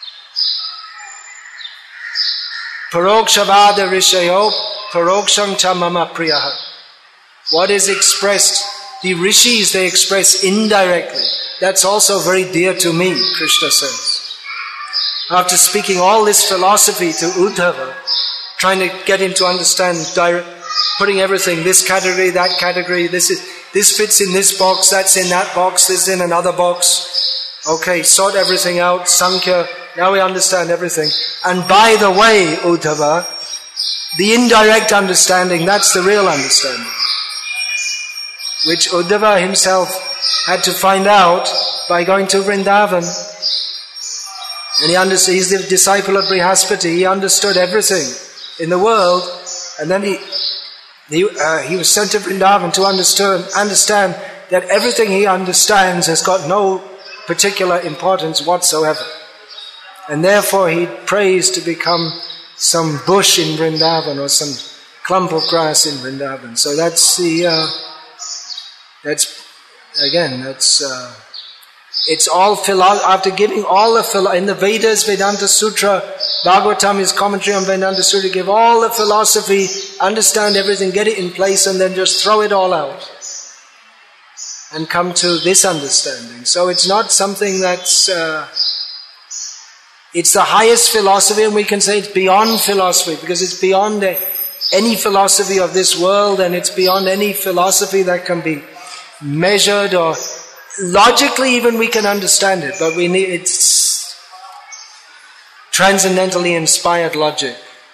Parokshavad rishayo paroksham cha mama priyaha. What is expressed, the rishis, they express indirectly. That's also very dear to me, Krishna says. After speaking all this philosophy to Uddhava, trying to get him to understand, direct, putting everything, this category, that category, this is, this fits in this box, that's in that box, this is in another box. Okay, sort everything out, Sankhya, now we understand everything. And by the way, Uddhava, the indirect understanding, that's the real understanding, which Uddhava himself had to find out by going to Vrindavan. And he understood, he's the disciple of Brihaspati, he understood everything in the world, and then he he, uh, he was sent to Vrindavan to understand, understand that everything he understands has got no particular importance whatsoever. And therefore he prays to become some bush in Vrindavan or some clump of grass in Vrindavan. So that's the, uh, that's, again, that's, uh, it's all philosophy. After giving all the philo- in the Vedas, Vedanta Sutra, Bhagavatam is commentary on Vedanta Sutra, give all the philosophy, understand everything, get it in place, and then just throw it all out and come to this understanding. So it's not something that's, uh, it's the highest philosophy, and we can say it's beyond philosophy, because it's beyond the, any philosophy of this world, and it's beyond any philosophy that can be measured, or logically even we can understand it, but we need, it's transcendentally inspired logic.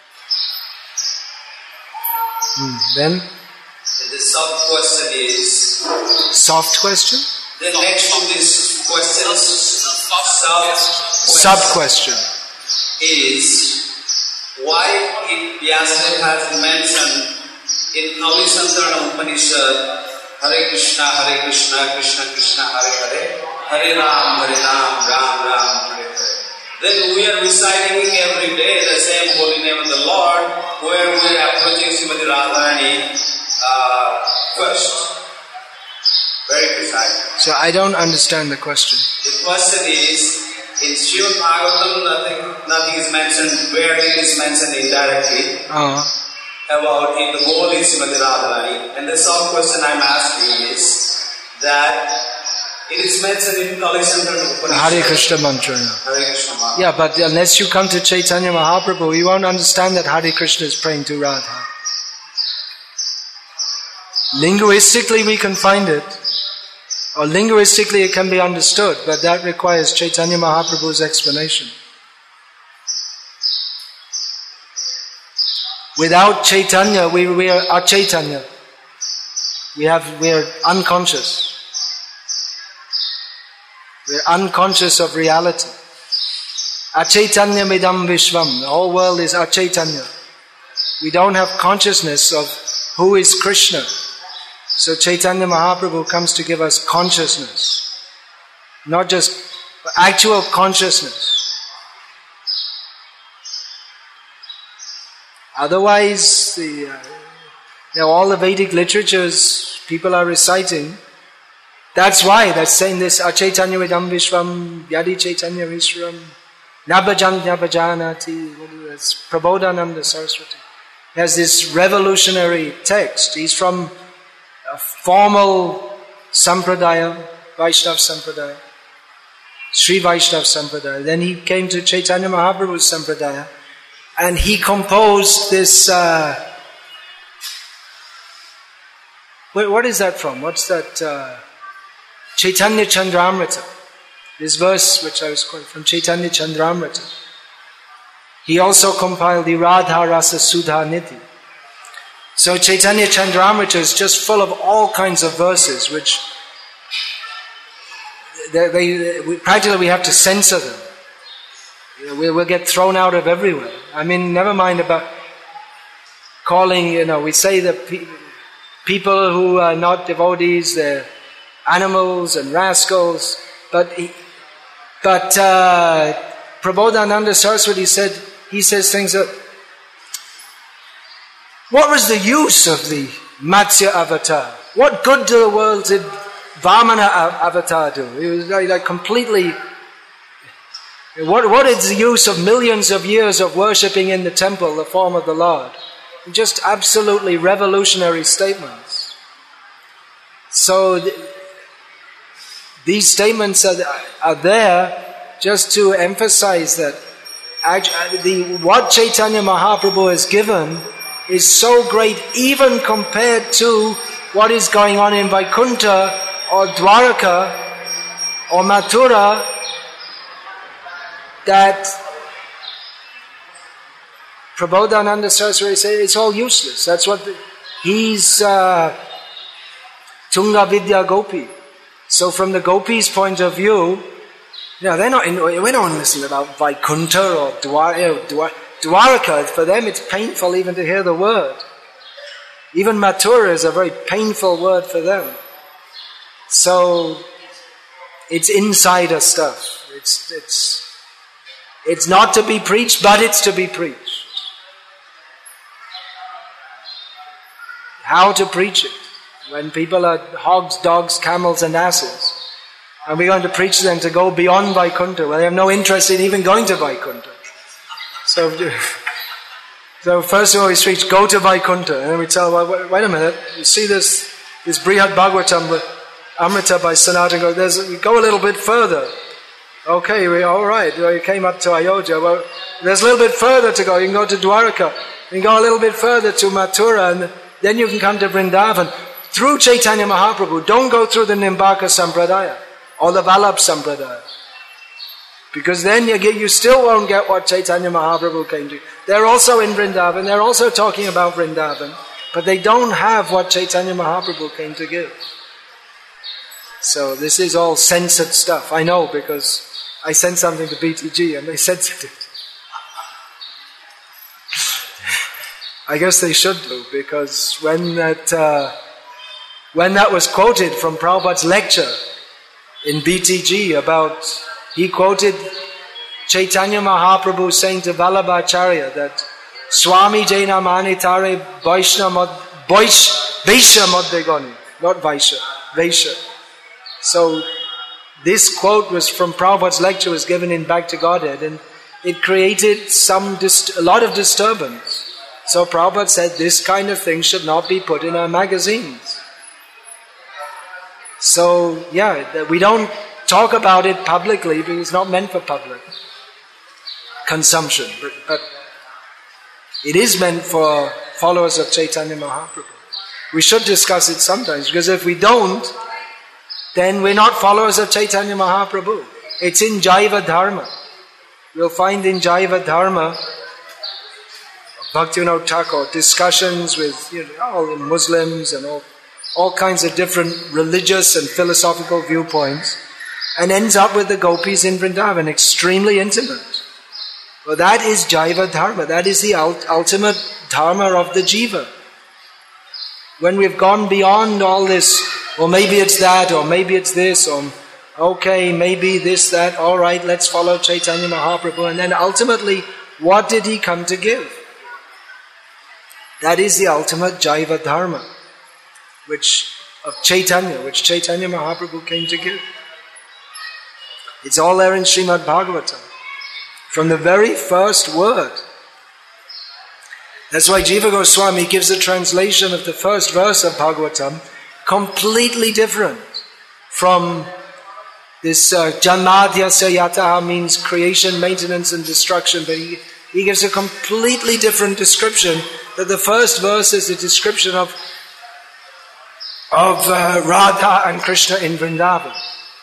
Hmm. Then? The soft question is... Soft question? The next from this question is soft sub-question. Is why it, Vyasa has mentioned in Navisantara Upanishad Hare Krishna, Hare Krishna, Krishna Krishna, Hare Hare, Hare Ram, Hare Ram, Ram Ram, Hare Hare. Then we are reciting every day the same holy name of the Lord, where we are approaching Srimati Radharani uh, first. Very precise. So I don't understand the question. The question is, in Srimad Bhagavatam, nothing, nothing is mentioned, where it is mentioned indirectly. Uh-huh. About if the goal is Srimati Radharani, and the sub question I'm asking is that it is mentioned in Kalishantara Upanishad. Hare Krishna mantra. Hare Krishna mantra. Yeah, but unless you come to Chaitanya Mahaprabhu, you won't understand that Hare Krishna is praying to Radha. Linguistically we can find it, or linguistically it can be understood, but that requires Chaitanya Mahaprabhu's explanation. Without Chaitanya, we, we are achaitanya. We have, we are unconscious. We are unconscious of reality. Achaitanya midam vishvam. The whole world is achaitanya. We don't have consciousness of who is Krishna. So Chaitanya Mahaprabhu comes to give us consciousness. Not just actual consciousness. Otherwise, the, uh, you know, all the Vedic literatures people are reciting. That's why that's saying this Achaitanya vidam vishvam yadi chaitanya vishram nabhajan nabhajanati. What is this? Prabodhananda Saraswati. He has this revolutionary text. He's from a formal sampradaya, Vaishnav sampradaya, Sri Vaishnav sampradaya. Then he came to Chaitanya Mahaprabhu's sampradaya. And he composed this, uh, what is that from? What's that? Uh, Chaitanya Chandramrita. This verse which I was quoting from Chaitanya Chandramrita. He also compiled the Radha Rasa Sudha Nidhi. So Chaitanya Chandramrita is just full of all kinds of verses which they, they, we, practically we have to censor them. We will get thrown out of everywhere. I mean, never mind about calling, you know, we say that pe- people who are not devotees, they're animals and rascals. But he, but uh, Prabodhananda Saraswati said, he says things that, what was the use of the Matsya avatar? What good to the world did Vamana avatar do? He was like, like completely... What, what is the use of millions of years of worshipping in the temple the form of the Lord? Just absolutely revolutionary statements. So th- these statements are, are there just to emphasize that the, what Chaitanya Mahaprabhu has given is so great even compared to what is going on in Vaikuntha or Dwaraka or Mathura, that Prabodhananda Saraswati said it's all useless. That's what the, he's uh, Tunga Vidya Gopi. So from the Gopis' point of view, you know, they're not in, we don't listen about Vaikuntha or Dwar, you know, Dwar, Dwaraka. For them it's painful even to hear the word. Even Mathura is a very painful word for them. So it's insider stuff. It's it's It's not to be preached, but it's to be preached. How to preach it? When people are hogs, dogs, camels and asses. And we're going to preach them to go beyond Vaikuntha. Well, they have no interest in even going to Vaikuntha. So, so first of all we preach, go to Vaikuntha. And then we tell, well, wait a minute, you see this, this Brihad Bhagavatam, Amrita by Sanatana, there's, we go a little bit further. Okay, we all right. Well, you came up to Ayodhya. Well, there's a little bit further to go. You can go to Dwaraka. You can go a little bit further to Mathura, and then you can come to Vrindavan through Chaitanya Mahaprabhu. Don't go through the Nimbaka Sampradaya or the Vallabh Sampradaya, because then you get, you still won't get what Chaitanya Mahaprabhu came to. They're also in Vrindavan. They're also talking about Vrindavan, but they don't have what Chaitanya Mahaprabhu came to give. So this is all censored stuff. I know, because I sent something to B T G and they censored it. I guess they should do, because when that uh, when that was quoted from Prabhupada's lecture in B T G about, he quoted Chaitanya Mahaprabhu saying to Vallabhacharya that Swami Jaina Manitare Vaishna Vaishya Madhegani, not Vaishya, Vaishya. So this quote was from Prabhupada's lecture, was given in Back to Godhead, and it created some dist- a lot of disturbance. So Prabhupada said this kind of thing should not be put in our magazines. So yeah, we don't talk about it publicly because it's not meant for public consumption, but, but it is meant for followers of Chaitanya Mahaprabhu. We should discuss it sometimes, because if we don't, then we're not followers of Chaitanya Mahaprabhu. It's in Jaiva Dharma. You'll find in Jaiva Dharma, Bhaktivinoda Thakur, discussions with, you know, all Muslims and all, all kinds of different religious and philosophical viewpoints, and ends up with the gopis in Vrindavan, extremely intimate. Well, that is Jaiva Dharma. That is the ult- ultimate Dharma of the Jiva. When we've gone beyond all this, or maybe it's that, or maybe it's this, or okay, maybe this, that, all right, let's follow Chaitanya Mahaprabhu. And then ultimately, what did he come to give? That is the ultimate Jaiva Dharma, which of Chaitanya, which Chaitanya Mahaprabhu came to give. It's all there in Srimad Bhagavatam. From the very first word. That's why Jiva Goswami gives a translation of the first verse of Bhagavatam completely different from this uh, Janmadhyasya Yataha, means creation, maintenance and destruction, but he, he gives a completely different description. That the first verse is a description of, of uh, Radha and Krishna in Vrindavan.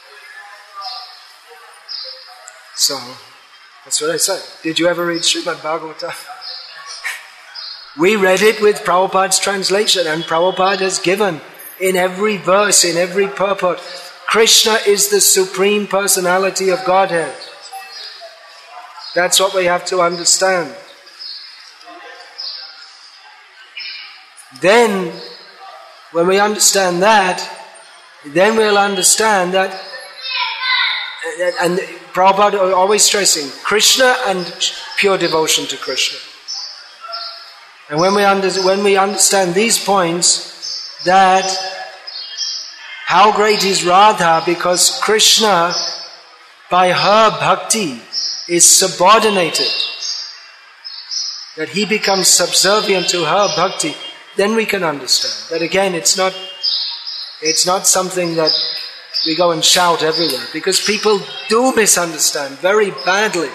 So, that's what I said. Did you ever read Srimad Bhagavatam? We read it with Prabhupada's translation, and Prabhupada has given in every verse, in every purport, Krishna is the Supreme Personality of Godhead. That's what we have to understand. Then, when we understand that, then we'll understand that, and Prabhupada always stressing, Krishna and pure devotion to Krishna. And when we, under, when we understand these points, that how great is Radha, because Krishna, by her bhakti, is subordinated, that he becomes subservient to her bhakti, then we can understand. But again, it's not, it's not something that we go and shout everywhere, because people do misunderstand very badly.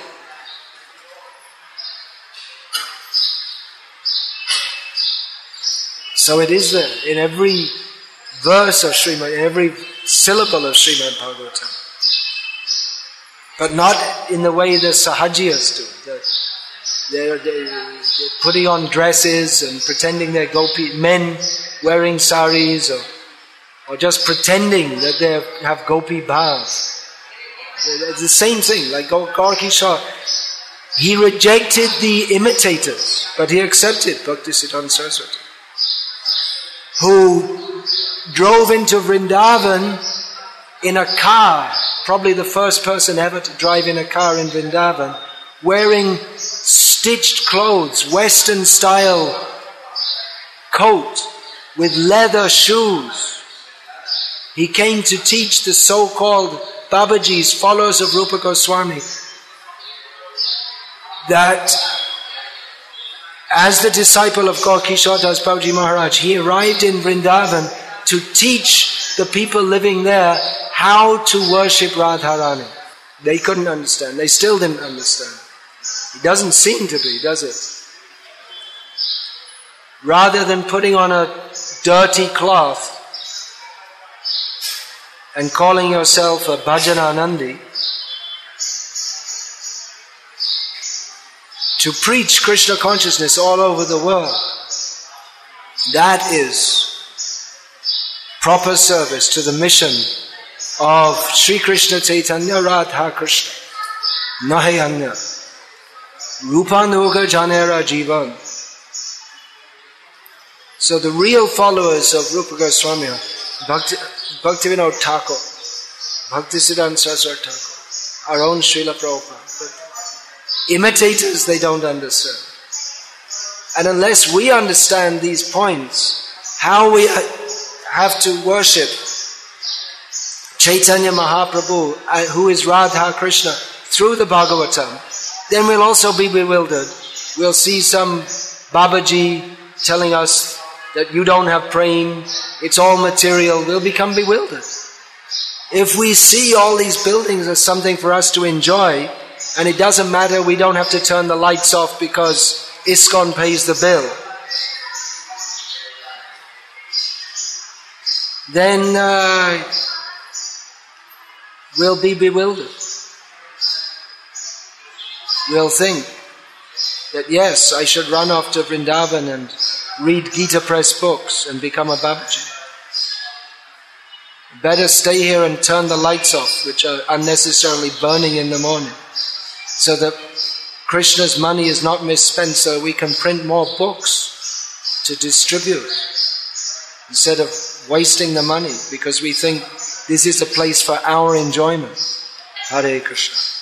So it is there in every verse of Srimad, in every syllable of Srimad Bhagavatam. But not in the way the Sahajiyas do. That they're, they're, they're putting on dresses and pretending they're gopi, men wearing saris, or, or just pretending that they have gopi bhavs. It's the same thing, like Gaur Kishore. He rejected the imitators, but he accepted Bhaktisiddhanta Saraswati, who drove into Vrindavan in a car, probably the first person ever to drive in a car in Vrindavan, wearing stitched clothes, Western style coat with leather shoes. He came to teach the so-called Babaji's, followers of Rupa Goswami, that as the disciple of Gaur Kishore Das Babaji Maharaj, he arrived in Vrindavan to teach the people living there how to worship Radharani. They couldn't understand. They still didn't understand. It doesn't seem to be, does it? Rather than putting on a dirty cloth and calling yourself a Bhajananandi, to preach Krishna consciousness all over the world, that is proper service to the mission of Sri Krishna Chaitanya Radha Krishna Nahayanya Rupanuga Janera Jivan. So the real followers of Rupa Goswami Bhakti, Bhaktivinoda Thakur, Bhaktisiddhanta Saraswati Thakur, our own Srila Prabhupada. But imitators, they don't understand. And unless we understand these points, how we have to worship Chaitanya Mahaprabhu, who is Radha Krishna, through the Bhagavatam, then we'll also be bewildered. We'll see some Babaji telling us that you don't have prem, it's all material. We'll become bewildered. If we see all these buildings as something for us to enjoy, and it doesn't matter, we don't have to turn the lights off because ISKCON pays the bill, then uh, we'll be bewildered. We'll think that yes, I should run off to Vrindavan and read Gita Press books and become a Babaji. Better stay here and turn the lights off, which are unnecessarily burning in the morning, so that Krishna's money is not misspent, so we can print more books to distribute instead of wasting the money because we think this is a place for our enjoyment. Hare Krishna.